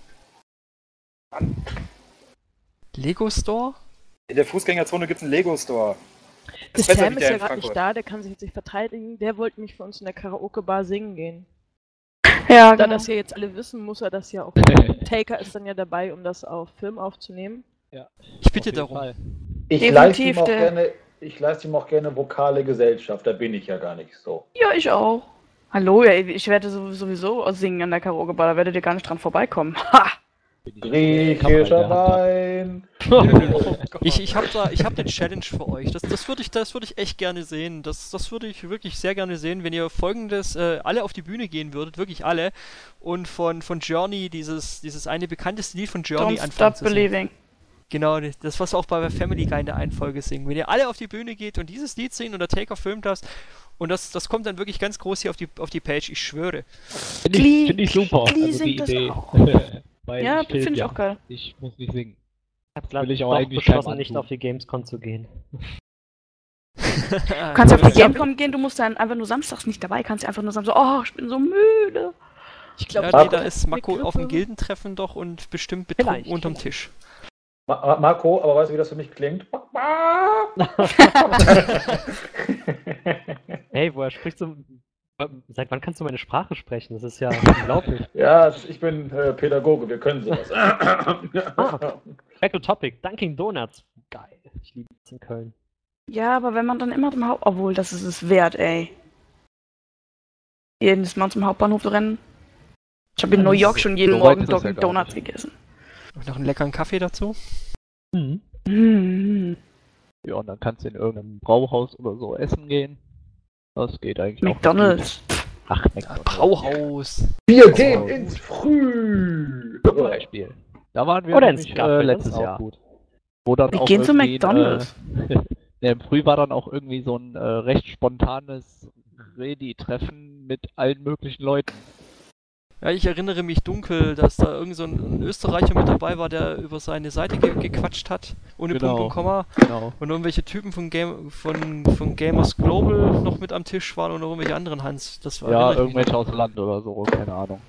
Lego Store? In der Fußgängerzone gibt es einen Lego Store. Der besser Sam wie ist der ja in gerade nicht Frankfurt. da, der kann sich jetzt nicht verteidigen. Der wollte mich für uns in der Karaoke-Bar singen gehen. Ja, Da genau. das ja jetzt alle wissen, muss er das ja auch. Taker ist dann ja dabei, um das auf Film aufzunehmen. Ich bitte darum. Ich leiste Definitiv, ihm auch gerne vokale Gesellschaft, da bin ich ja gar nicht so. Ja, ich auch. Hallo, ja, ich werde sowieso singen an der Karaoke-Bar, da werdet ihr gar nicht dran vorbeikommen. Ha! Griechischer Wein. Ich hab eine Challenge für euch. Das würde ich echt gerne sehen. Das würde ich wirklich sehr gerne sehen, wenn ihr folgendes alle auf die Bühne gehen würdet, wirklich alle, und von Journey dieses eine bekannteste Lied von Journey Don't anfangen stop zu singen. believing. Genau, das, was wir auch bei Family Guy in der einen Folge singen. Wenn ihr alle auf die Bühne geht und dieses Lied singen und der Taker filmt das, und das kommt dann wirklich ganz groß hier auf die Page, ich schwöre. Find ich super, Glee also die singt das Idee. auch. Weil Ja, film finde ich auch geil. Ich muss nicht singen. Ich Will habe ich auch doch eigentlich beschlossen, keinem nicht antun. auf die Gamescom zu gehen. Du kannst auf die Gamescom gehen, du musst dann einfach nur samstags nicht dabei, kannst einfach nur sagen so, oh, ich bin so müde. Ich glaube, Ja, nee, da ist Mako auf dem Grippe. Gildentreffen doch und bestimmt betrunken Vielleicht. unterm Tisch. Marco, aber weißt du, wie das für mich klingt? Hey, woher sprichst du? Seit wann kannst du meine Sprache sprechen? Das ist ja unglaublich. Ja, ich bin Pädagoge, wir können sowas. Back to topic. Dunkin' Donuts. Geil. Ich liebe es in Köln. Ja, aber wenn man dann immer zum obwohl, das ist es wert, ey. Jedes Mal zum Hauptbahnhof rennen. Ich habe in New York schon jeden so weit Morgen ist das ja Dunkin' gar Donuts nicht. gegessen. Und noch einen leckeren Kaffee dazu. Mhm. Ja, und dann kannst du in irgendeinem Brauhaus oder so essen gehen. Das geht eigentlich auch. McDonald's. gut. Ach, Ja, McDonald's. Brauhaus. Wir gehen ins Früh. Zum Beispiel. Da waren wir Oder ins nämlich, Gaffel, das letztes ist auch Jahr. gut. Wo dann Wir auch gehen zu irgendwie McDonald's. Ja, im Früh war dann auch irgendwie so ein recht spontanes Redi-Treffen mit allen möglichen Leuten. Ja, ich erinnere mich dunkel, dass da irgend so ein Österreicher mit dabei war, der über seine Seite gequatscht hat, ohne Genau. Punkt und Komma. Genau. Und irgendwelche Typen von Gamers Global noch mit am Tisch waren und irgendwelche anderen Hans. Das war Ja, erinnere ich mich irgendwelche aus Land oder so, keine Ahnung.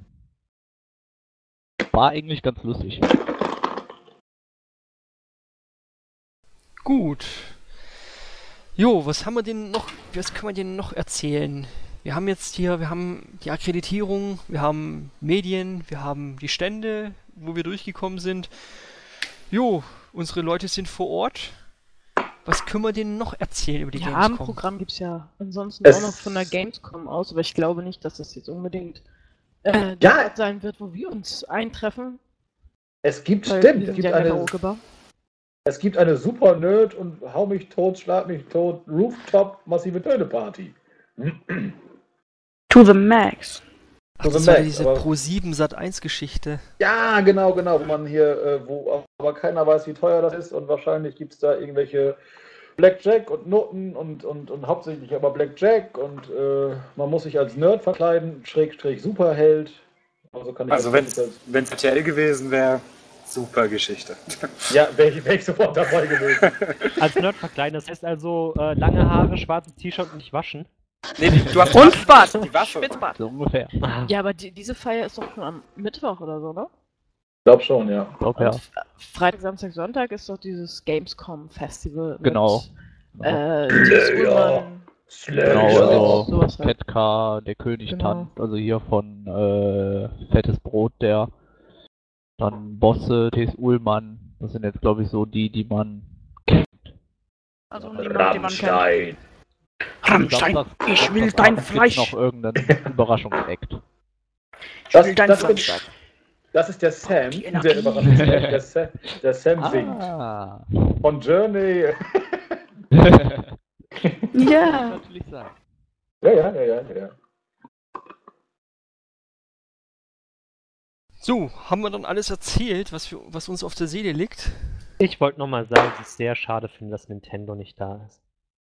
War eigentlich ganz lustig. Gut. Jo, was haben wir denn noch, was kann man denn noch erzählen? Wir haben jetzt hier, wir haben die Akkreditierung, wir haben Medien, wir haben die Stände, wo wir durchgekommen sind. Jo, unsere Leute sind vor Ort. Was können wir denen noch erzählen über die Ja, Gamescom? ein Programm gibt es ja ansonsten Es- auch noch von der Gamescom aus, aber ich glaube nicht, dass das jetzt unbedingt Ja. der Ort sein wird, wo wir uns eintreffen. Es gibt, Weil stimmt, wir es sind gibt, ja in der eine, Karaoke-Bar. es gibt eine super Nerd und hau mich tot, schlag mich tot, Rooftop, massive Töne-Party. To the max. Ach, Also das war ja Max, diese aber- Pro7 Sat1-Geschichte. Ja, genau, wo man hier, wo aber keiner weiß, wie teuer das ist und wahrscheinlich gibt es da irgendwelche Blackjack und Noten und hauptsächlich aber Blackjack und man muss sich als Nerd verkleiden, Schrägstrich Superheld. Also kann ich Also wenn es RTL gewesen wäre, super Geschichte. Ja, wäre ich sofort dabei gewesen. Als Nerd verkleiden, das heißt also lange Haare, schwarzes T-Shirt und nicht waschen. Nee, du hast Und Bart. die Waffe. Spitzbart. So ungefähr. Ja, aber diese Feier ist doch schon am Mittwoch oder so, ne? Ich glaube schon, ja. Ich glaub, ja. Und Freitag, Samstag, Sonntag ist doch dieses Gamescom-Festival. Genau. Dieses Ullmann. Genau, Ja, also sowas halt. Petka, der König Genau. tanzt, also hier von Fettes Brot, der dann Bosse, T.S. Ullmann, das sind jetzt glaube ich so die man kennt. Also niemand, den man kennt. Rammstein. Rammstein, Samstags- ich will Samstagsabend dein gibt's Fleisch. noch irgendeinen Überraschungsakt. Ich will dein das, Fleisch. ist, das ist der Sam, Die der Energie. Überraschungsakt. Der Sam singt. Ah. Von Journey. Ja. Natürlich sein. Ja. So, haben wir dann alles erzählt, was uns auf der Seele liegt? Ich wollte nochmal sagen, dass ich es sehr schade finde, dass Nintendo nicht da ist.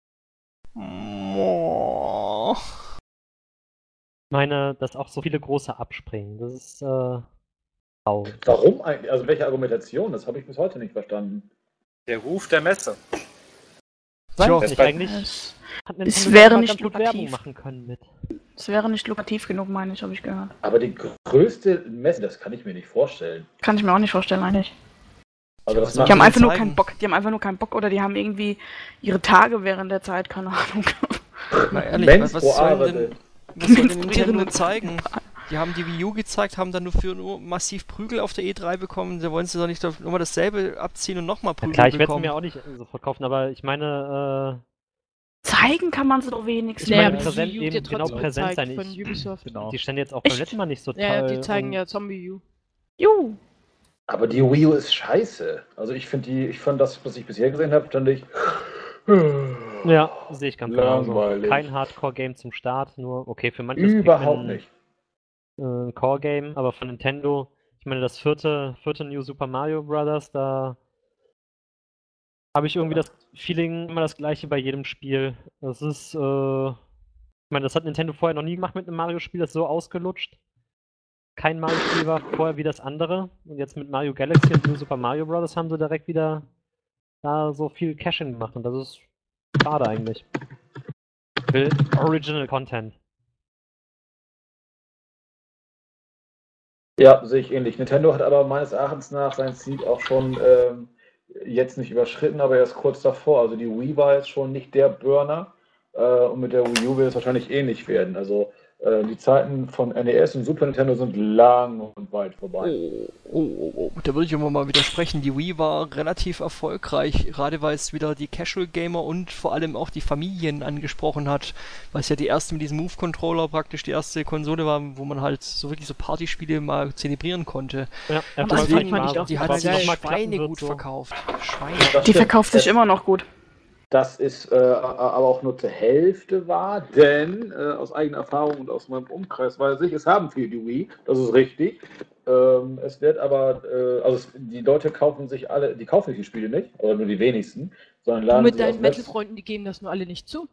Oh. Ich meine, dass auch so viele große abspringen. Das ist traurig. Warum eigentlich? Also welche Argumentation? Das habe ich bis heute nicht verstanden. Der Ruf der Messe. Weiß Tja, nicht, das- eigentlich hat Nintendo wäre mal nicht ganz gut lukrativ. Werbung machen können mit. Es wäre nicht lukrativ genug, meine ich, habe ich gehört. Aber die größte Messe, das kann ich mir nicht vorstellen. Kann ich mir auch nicht vorstellen, eigentlich. Also das Ja, Die haben Sollen einfach sie nur zeigen? keinen Bock. Die haben einfach nur keinen Bock oder die haben irgendwie ihre Tage während der Zeit, keine Ahnung. Mal ehrlich, Mens was pro soll Arbeit. denn Nintendo Menstruierende zeigen? Die haben die Wii U gezeigt, haben dann nur massiv Prügel auf der E3 bekommen. Da wollen sie doch nicht nochmal dasselbe abziehen und nochmal Ja, Prügel klar, ich werde es bekommen. mir auch nicht sofort kaufen, aber ich meine, Zeigen kann man sie doch wenigstens. Ich meine, aber präsent- die Wii U eben wird genau trotzdem präsent gezeigt sein. von Ich- Ubisoft. Genau. die standen jetzt auch beim Echt? letzten Mal nicht so toll. Ja, die zeigen und- ja Zombie U. Juhu. Aber die Wii U ist scheiße. Also ich fand das, was ich bisher gesehen habe, fand ich. Ja, sehe ich ganz genauso. Langweilig. Kein Hardcore-Game zum Start, nur, okay, für manche Überhaupt nicht. Ein Core-Game, aber von Nintendo, ich meine, das vierte New Super Mario Bros., da habe ich irgendwie das Feeling, immer das gleiche bei jedem Spiel. Das ist, ich meine, das hat Nintendo vorher noch nie gemacht mit einem Mario-Spiel, das ist so ausgelutscht. Kein Mario-Spiel war vorher wie das andere. Und jetzt mit Mario Galaxy und New Super Mario Bros. Haben sie direkt wieder da so viel Cash-In gemacht und das ist schade eigentlich. Ich will Original Content. Ja, sehe ich ähnlich. Nintendo hat aber meines Erachtens nach sein Ziel auch schon jetzt nicht überschritten, aber erst kurz davor. Also die Wii war jetzt schon nicht der Burner und mit der Wii U wird es wahrscheinlich ähnlich werden. Also die Zeiten von NES und Super Nintendo sind lang und weit vorbei. Da würde ich immer mal widersprechen. Die Wii war relativ erfolgreich, gerade weil es wieder die Casual Gamer und vor allem auch die Familien angesprochen hat, weil es ja die erste mit diesem Move-Controller praktisch die erste Konsole war, wo man halt so wirklich so Partyspiele mal zelebrieren konnte. Ja, Am erfolgreich Anfang fand war ich es. auch Die Aber hat sich geil. Schweine gut verkauft. Schweine. Das Die stimmt. verkauft sich immer noch gut. Das ist aber auch nur zur Hälfte wahr, denn aus eigener Erfahrung und aus meinem Umkreis weiß ich, es haben viele die Wii, das ist richtig. Es wird aber, die Leute kaufen sich alle, die kaufen sich die Spiele nicht, oder nur die wenigsten, sondern Du laden mit sie aus deinen dem Netz. Metal-Freunden, die geben das nur alle nicht zu.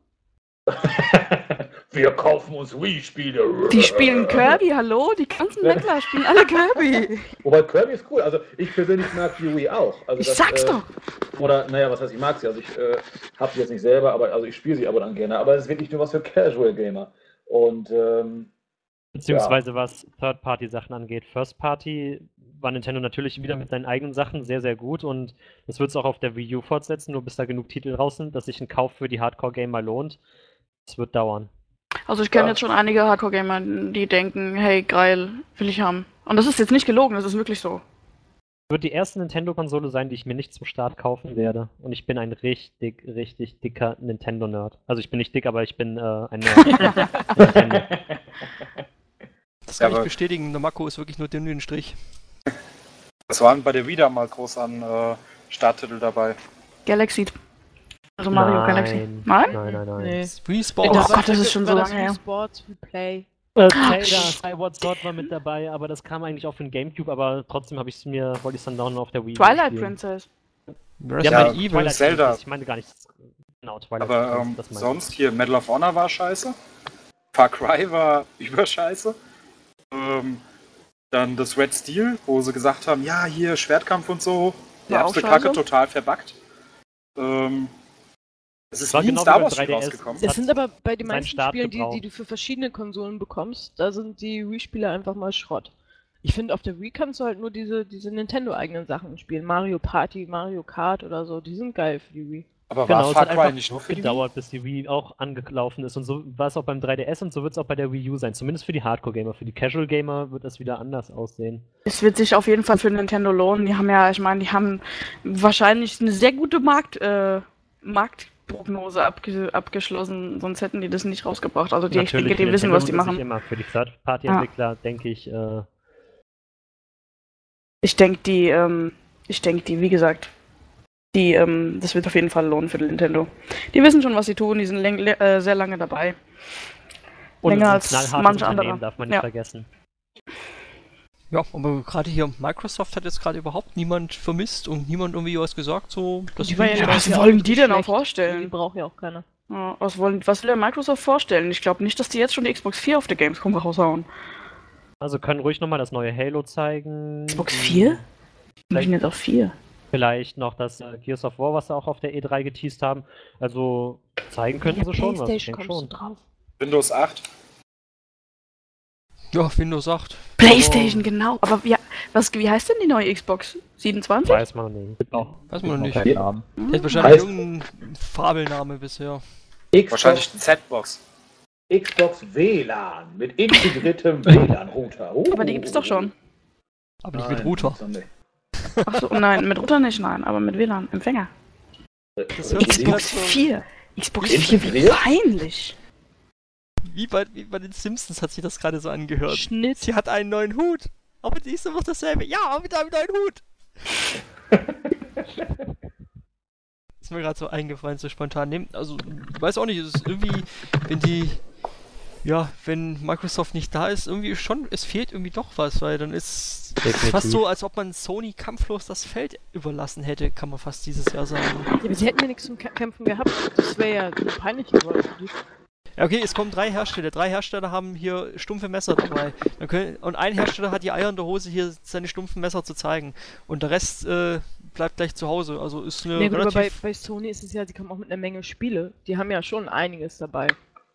Wir kaufen uns Wii-Spiele. Die spielen Kirby, hallo? Die ganzen Mettler spielen alle Kirby. Wobei Kirby ist cool. Also ich persönlich mag die Wii auch. Also Ich sag's doch. Oder, naja, was heißt, ich mag sie. Also ich habe sie jetzt nicht selber, aber also ich spiele sie ab und an gerne. Aber es ist wirklich nur was für Casual-Gamer. Und Beziehungsweise was Third-Party-Sachen angeht. First-Party war Nintendo natürlich wieder mit seinen eigenen Sachen sehr, sehr gut und das wird es auch auf der Wii U fortsetzen, nur bis da genug Titel raus sind, dass sich ein Kauf für die Hardcore-Gamer lohnt. Das wird dauern. Also ich kenne jetzt schon einige Hardcore-Gamer, die denken, hey, geil, will ich haben. Und das ist jetzt nicht gelogen, das ist wirklich so. Wird die erste Nintendo-Konsole sein, die ich mir nicht zum Start kaufen werde. Und ich bin ein richtig, richtig dicker Nintendo-Nerd. Also ich bin nicht dick, aber ich bin ein Nerd. Nintendo. Das kann ich bestätigen, der Mako ist wirklich nur dünn wie ein Strich. Was waren bei der Wii da mal groß an Starttitel dabei? Galaxy. Also Mario Galaxy. Nein? Nein. Nee. Wii Oh Sports. Gott, das ist schon so War das lange her. Wii Sports, Wii Play. Zelda, Skyward Sword war mit dabei, aber das kam eigentlich auch für den Gamecube, aber trotzdem wollte ich es dann down auf der Wii Twilight spielen. Princess. Resident Ja, Evil. Zelda. Princess, ich meine gar nicht. Genau, Twilight Aber Princess, das meine ich. sonst hier Medal of Honor war scheiße. Far Cry war überscheiße. Dann das Red Steel, wo sie gesagt haben, ja, hier Schwertkampf und so. Die War auch erste Kacke scheiße. total verbuggt. Es ist War wie ein genau Star wie Wars beim Spiel 3DS. rausgekommen. Das sind aber bei den seinen meisten Start Spielen, die gebraucht. du für verschiedene Konsolen bekommst, da sind die Wii-Spiele einfach mal Schrott. Ich finde, auf der Wii kannst du halt nur diese Nintendo-eigenen Sachen spielen. Mario Party, Mario Kart oder so, die sind geil für die Wii. Aber Genau, war es Far hat Cry einfach nicht nur für die Wii? gedauert, bis die Wii auch angelaufen ist. Und so war es auch beim 3DS und so wird es auch bei der Wii U sein. Zumindest für die Hardcore-Gamer. Für die Casual-Gamer wird das wieder anders aussehen. Es wird sich auf jeden Fall für Nintendo lohnen. Die haben ja, ich meine, die haben wahrscheinlich eine sehr gute Marktprognose abgeschlossen, sonst hätten die das nicht rausgebracht. Also ich denke, die wissen, was die lohnt es sich machen. Immer. Für die Third-Party-Entwickler denke ich, Ich denke, die, wie gesagt, das wird auf jeden Fall lohnen für Nintendo. Die wissen schon, was sie tun, die sind sehr lange dabei. und Länger es ist ein als knallhartes manche Unternehmen, andere. darf man nicht Ja. vergessen. Ja, aber gerade hier Microsoft hat jetzt gerade überhaupt niemand vermisst und niemand irgendwie was gesagt, so. Das Die war finde ich ja Was auch wollen nicht die denn auch schlecht. vorstellen? Die braucht ja auch keiner. Ja, was will der Microsoft vorstellen? Ich glaube nicht, dass die jetzt schon die Xbox 4 auf der Gamescom raushauen. Also können ruhig nochmal das neue Halo zeigen. Xbox 4? Ich bin jetzt auf 4. Vielleicht noch das Gears of War, was sie auch auf der E3 geteased haben. Also zeigen könnten sie schon was. Ich PlayStation denke kommst du schon. drauf. Windows 8. Ja, Windows 8. PlayStation, genau. Aber ja, wie heißt denn die neue Xbox? 27? Weiß man nicht. Weiß man noch nicht. Keinen Namen. Der hat wahrscheinlich Heißt- irgendeinen Fabelname bisher. Wahrscheinlich ein Z-Box. Xbox WLAN mit integriertem WLAN-Router. Aber die gibt's doch schon. Aber nicht mit Router. Achso, nein, mit Router nicht, nein, aber mit WLAN-Empfänger. Das hört sich Xbox grad so- 4. Xbox 4, wie Integriert? peinlich. Wie bei den Simpsons hat sich das gerade so angehört. Schnitt. Sie hat einen neuen Hut. Aber die ist immer dasselbe. Ja, mit einem neuen Hut. Ist mir gerade so eingefallen, so spontan. Also, ich weiß auch nicht, es ist irgendwie, wenn Microsoft nicht da ist, irgendwie schon, es fehlt irgendwie doch was, weil dann ist Definitiv. fast so, als ob man Sony kampflos das Feld überlassen hätte, kann man fast dieses Jahr sagen. Ja, aber sie hätten ja nichts zum Kämpfen gehabt. Das wäre ja nur peinlich geworden für die. Ja, okay, es kommen 3 Hersteller. 3 Hersteller haben hier stumpfe Messer dabei. Und ein Hersteller hat die Eier in der Hose, hier seine stumpfen Messer zu zeigen. Und der Rest bleibt gleich zu Hause. Also ist eine Ja, gut, aber relativ... bei Sony ist es ja, sie kommen auch mit einer Menge Spiele. Die haben ja schon einiges dabei.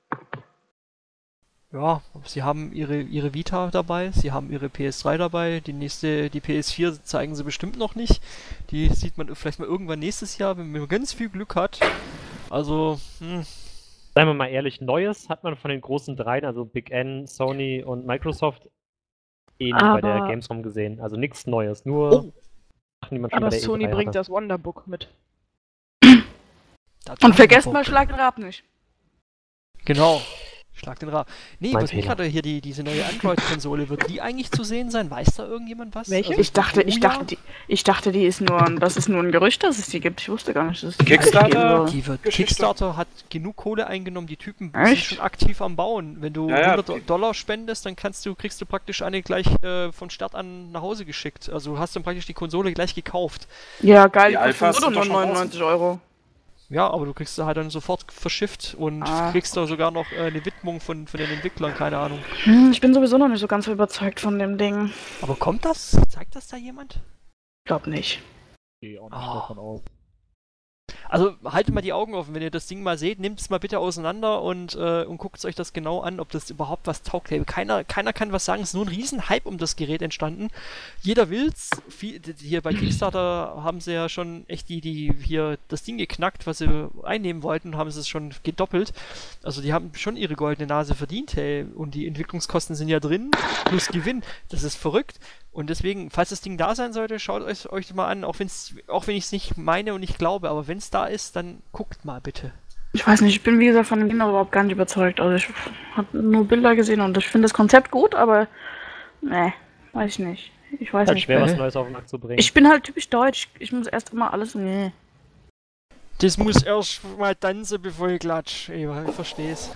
Ja, sie haben ihre Vita dabei, sie haben ihre PS3 dabei, die PS4 zeigen sie bestimmt noch nicht. Die sieht man vielleicht mal irgendwann nächstes Jahr, wenn man ganz viel Glück hat. Also, Seien wir mal ehrlich, Neues hat man von den großen dreien, also Big N, Sony und Microsoft, nie bei der Aber- Gamescom gesehen. Also nichts Neues, nur Sachen, die man schon Aber bei der Sony E3 bringt hatte. das Wonderbook mit. Und vergesst mal Schlag den Rab nicht. Genau. Schlag den Raab. Nee, Mein was mich Fehler. gerade hier, diese neue Android-Konsole, wird die eigentlich zu sehen sein? Weiß da irgendjemand was? Welche? Also, Ich dachte, die ist das ist nur ein Gerücht, dass es die gibt. Ich wusste gar nicht, dass es die Kickstarter? geben soll. Die wird, Geschichte. Kickstarter hat genug Kohle eingenommen, die Typen sind Echt? schon aktiv am Bauen. Wenn du Ja, ja, 100 Dollar spendest, dann kriegst du praktisch eine gleich von Start an nach Hause geschickt. Also du hast dann praktisch die Konsole gleich gekauft. Ja, geil, Die die kostet Alphas nur sind doch schon 99 Euro. Ja, aber du kriegst sie halt dann sofort verschifft und kriegst da sogar noch eine Widmung von den Entwicklern, keine Ahnung. Ich bin sowieso noch nicht so ganz überzeugt von dem Ding. Aber kommt das? Zeigt das da jemand? Glaub nicht. Gehe auch nicht Oh. davon aus. Also haltet mal die Augen offen, wenn ihr das Ding mal seht, nehmt es mal bitte auseinander und guckt euch das genau an, ob das überhaupt was taugt. Keiner kann was sagen, es ist nur ein Riesenhype um das Gerät entstanden. Jeder will's. Hier bei Kickstarter haben sie ja schon echt die hier das Ding geknackt, was sie einnehmen wollten, haben sie es schon gedoppelt. Also die haben schon ihre goldene Nase verdient, hey. Und die Entwicklungskosten sind ja drin, plus Gewinn. Das ist verrückt. Und deswegen, falls das Ding da sein sollte, schaut euch mal an, auch wenn ich es nicht meine und nicht glaube, aber wenn es da ist, dann guckt mal bitte. Ich weiß nicht, ich bin wie gesagt von dem Ding überhaupt gar nicht überzeugt. Also ich habe nur Bilder gesehen und ich finde das Konzept gut, aber ne, weiß ich nicht. Ich weiß Halt nicht. schwer, was Neues auf den Markt zu bringen. Ich bin halt typisch deutsch. Ich muss erst immer alles. Nee. Das muss erst mal tanzen, bevor ich klatsch. Ich versteh's.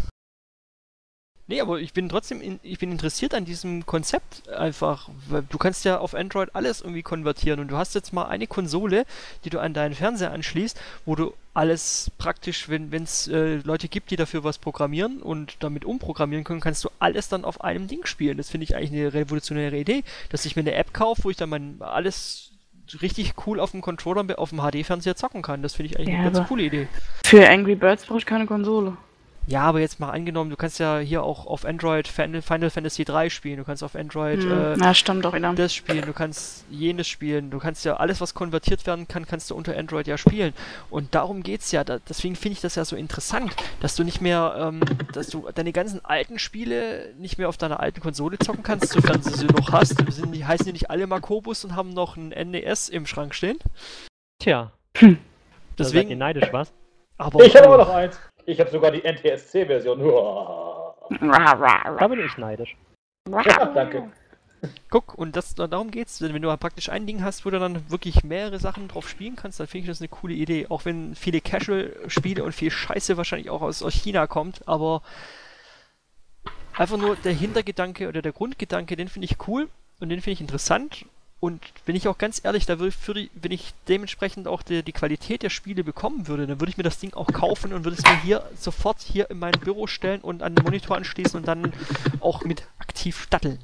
Nee, aber ich bin trotzdem ich bin interessiert an diesem Konzept einfach, weil du kannst ja auf Android alles irgendwie konvertieren und du hast jetzt mal eine Konsole, die du an deinen Fernseher anschließt, wo du alles praktisch, wenn es Leute gibt, die dafür was programmieren und damit umprogrammieren können, kannst du alles dann auf einem Ding spielen. Das finde ich eigentlich eine revolutionäre Idee, dass ich mir eine App kaufe, wo ich dann alles richtig cool auf dem Controller, auf dem HD-Fernseher zocken kann. Das finde ich eigentlich eine Ja, ganz aber- coole Idee. Für Angry Birds brauche ich keine Konsole. Ja, aber jetzt mal angenommen, du kannst ja hier auch auf Android Final Fantasy 3 spielen, du kannst auf Android Na, stimmt doch wieder. das spielen, du kannst jenes spielen, du kannst ja alles, was konvertiert werden kann, kannst du unter Android ja spielen. Und darum geht's ja, deswegen finde ich das ja so interessant, dass du nicht mehr, dass du deine ganzen alten Spiele nicht mehr auf deiner alten Konsole zocken kannst, sofern du sie noch hast. Heißen die nicht alle Makobus und haben noch ein NES im Schrank stehen? Tja, da seid ihr Deswegen, neidisch, was? aber Ich habe aber noch eins. Ich habe sogar die NTSC-Version. Da bin ich neidisch. Ja, danke. guck, und darum geht's. Wenn du praktisch ein Ding hast, wo du dann wirklich mehrere Sachen drauf spielen kannst, dann finde ich das eine coole Idee. Auch wenn viele Casual-Spiele und viel Scheiße wahrscheinlich auch aus China kommt, aber einfach nur der Hintergedanke oder der Grundgedanke, den finde ich cool und den finde ich interessant. Und bin ich auch ganz ehrlich, wenn ich dementsprechend auch die Qualität der Spiele bekommen würde, dann würde ich mir das Ding auch kaufen und würde es mir sofort hier in mein Büro stellen und an den Monitor anschließen und dann auch mit aktiv statteln.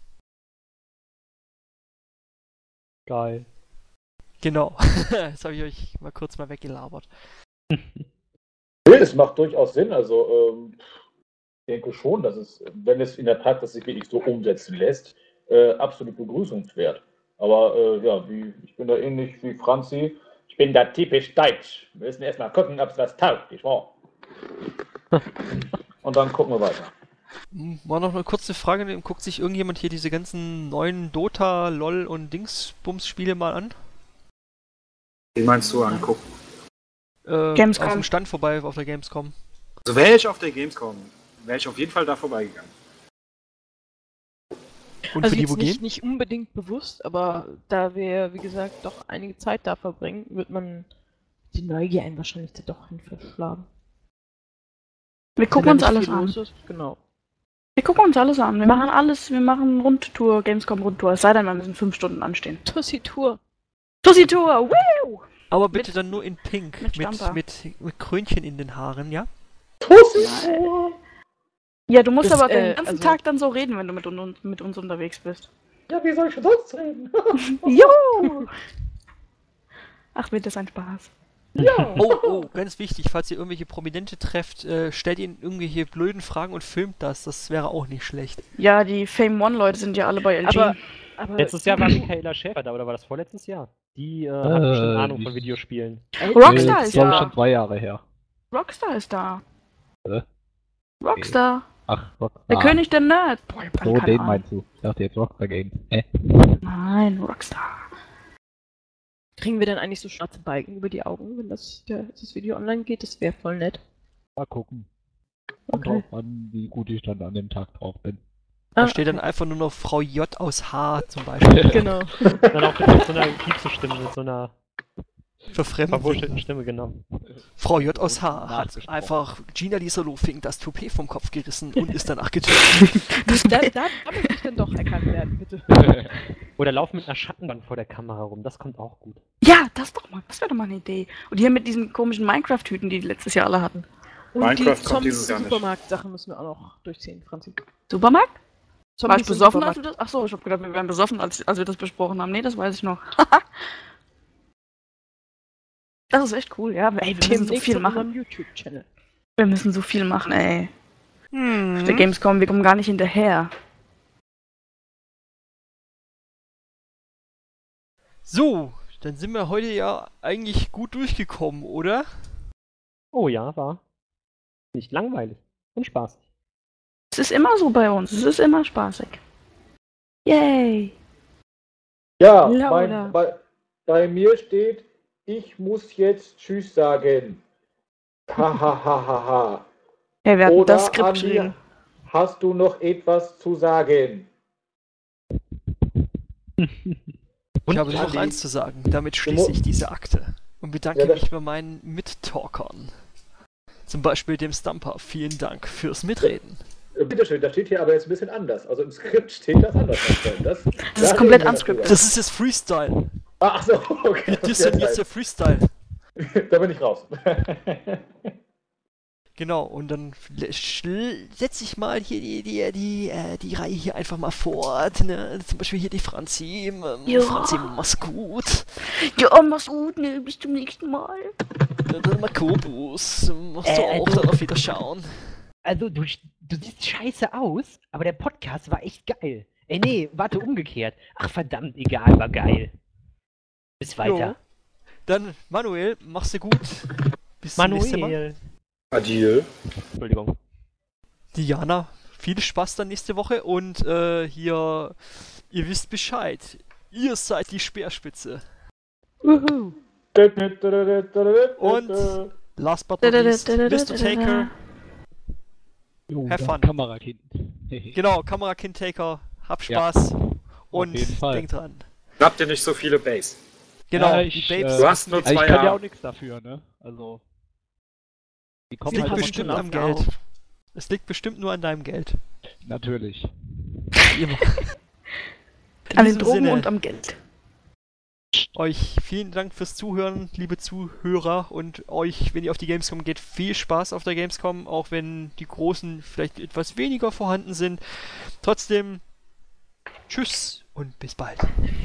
Geil. Genau. Das habe ich euch mal kurz weggelabert. Es macht durchaus Sinn. Also, ich denke schon, dass es, wenn es in der Praxis sich wirklich so umsetzen lässt, absolut begrüßenswert. Aber ja, ich bin da ähnlich wie Franzi. Ich bin da typisch deutsch. Wir müssen erstmal gucken, ob es was taugt, nicht wahr? Und dann gucken wir weiter. War noch eine kurze Frage, guckt sich irgendjemand hier diese ganzen neuen Dota, LOL und Dingsbums-Spiele mal an? Wie meinst du angucken? Gamescom. Auf dem Stand vorbei auf der Gamescom. Also wäre ich auf der Gamescom, wäre ich auf jeden Fall da vorbeigegangen. Und Also für die, jetzt wo gehen? nicht unbedingt bewusst, aber da wir, wie gesagt, doch einige Zeit da verbringen, wird man die Neugier einen wahrscheinlich da doch hin verschlagen. Wir gucken Wenn uns da nicht alles viel an. los ist, genau. Wir gucken uns alles an. Wir machen alles. Wir machen Rundtour, Gamescom-Rundtour. Es sei denn, wir müssen 5 Stunden anstehen. Tussi-Tour. Tussi-Tour! Woo! Aber bitte dann nur in Pink. mit Stamper. Mit Krönchen in den Haaren, ja? Ja, du musst Das, aber den ganzen also- Tag dann so reden, wenn du mit uns unterwegs bist. Ja, wie soll ich sonst reden? Jo! Ach, wird das ein Spaß. Oh, ganz wichtig, falls ihr irgendwelche Prominente trefft, stellt ihnen irgendwelche blöden Fragen und filmt das. Das wäre auch nicht schlecht. Ja, die Fame One-Leute sind ja alle bei LG. Aber Letztes Jahr war Michaela Schäfer da, oder war das vorletztes Jahr? Die hat bestimmt Ahnung von Videospielen. Rockstar ist ist glaube ich da. schon 2 Jahre her. Rockstar ist da. Hä? Rockstar. Ach, Rockstar. Der König der Nerds. Boah, ich hab So, keine den Ahnung. meinst du. Ich dachte jetzt Rockstar Games. Nein, Rockstar. kriegen wir dann eigentlich so schwarze Balken über die Augen, wenn das Video online geht? Das wäre voll nett. Mal gucken. Kommt Okay. drauf an, wie gut ich dann an dem Tag drauf bin. Da steht dann einfach nur noch Frau J aus H zum Beispiel. Genau. Dann auch mit so einer Piepse-Stimme, mit so einer Verfremdet. verwurschtelten Stimme, genau. Frau J aus H hat Nachgesprochen. einfach Gina Lisa Lofing das Toupet vom Kopf gerissen und ist danach getötet. Da muss ich dann doch erkannt werden, bitte. Oder lauf mit einer Schattenwand vor der Kamera rum, das kommt auch gut. Ja, das wäre doch mal eine Idee. Und hier mit diesen komischen Minecraft-Hüten, die letztes Jahr alle hatten. Und Minecraft die kommt dieses Jahr nicht. Supermarkt-Sachen müssen wir auch noch durchziehen, Franzi. Supermarkt? War ich Zombies im besoffen, als Supermarkt. wir das? Achso, ich hab gedacht, wir wären besoffen, als wir das besprochen haben. Nee, das weiß ich noch. Das ist echt cool, ja. Ey, wir müssen so Demnächst viel auf machen. unserem YouTube-Channel. Wir müssen so viel machen, ey. Auf der Hm. Gamescom, wir kommen gar nicht hinterher. So, dann sind wir heute ja eigentlich gut durchgekommen, oder? Oh ja, war nicht langweilig und spaßig. Es ist immer so bei uns. Es ist immer spaßig. Yay. Ja, Laura. bei mir steht, ich muss jetzt Tschüss sagen. Hahaha. Hey, wir hatten Oder das Skript Andi, geschrieben. hast du noch etwas zu sagen? Ich habe nur noch Andi? eins zu sagen. Damit schließe ich diese Akte und bedanke Ja, das- mich bei meinen Mittalkern. Zum Beispiel dem Stumper. Vielen Dank fürs Mitreden. Bitteschön, das steht hier aber jetzt ein bisschen anders. Also im Skript steht das anders. Das ist komplett unscripted. Das ist jetzt Freestyle. Ach so, okay. Das ist jetzt der Freestyle. Da bin ich raus. Genau, und dann setze ich mal hier die Reihe hier einfach mal fort. Ne? Zum Beispiel hier die Franzi. Ja. Franzi, mach's gut. Ja, mach's gut, ne? Bis zum nächsten Mal. Dann Makobus. Machst du auch also- dann auf Wiederschauen. Also, du siehst scheiße aus, aber der Podcast war echt geil. Nee, warte, umgekehrt. Ach, verdammt, egal, war geil. Bis weiter. Jo. Dann, Manuel, mach's dir gut. Bis zum nächsten Mal. Manuel. Adieu. Entschuldigung. Diana, viel Spaß dann nächste Woche und hier, ihr wisst Bescheid. Ihr seid die Speerspitze. Uhu. Und last but not least, Mr. Taker. Jo, Have das fun. Kamerakind. Genau, Kamerakind Taker. Hab Spaß. Und jeden Fall. denkt dran. Habt ihr nicht so viele Base? Genau, Ja, die ich, Babes. Du hast nur Also ich 2 kann ja Jahre. auch nichts dafür, ne? Also. Die Es kommen liegt halt bestimmt von am Geld. Es liegt bestimmt nur an deinem Geld. Natürlich. Wie immer. In An den diesem Drogen Sinne, und am Geld. euch vielen Dank fürs Zuhören, liebe Zuhörer, und euch, wenn ihr auf die Gamescom geht, viel Spaß auf der Gamescom, auch wenn die Großen vielleicht etwas weniger vorhanden sind. Trotzdem, tschüss und bis bald.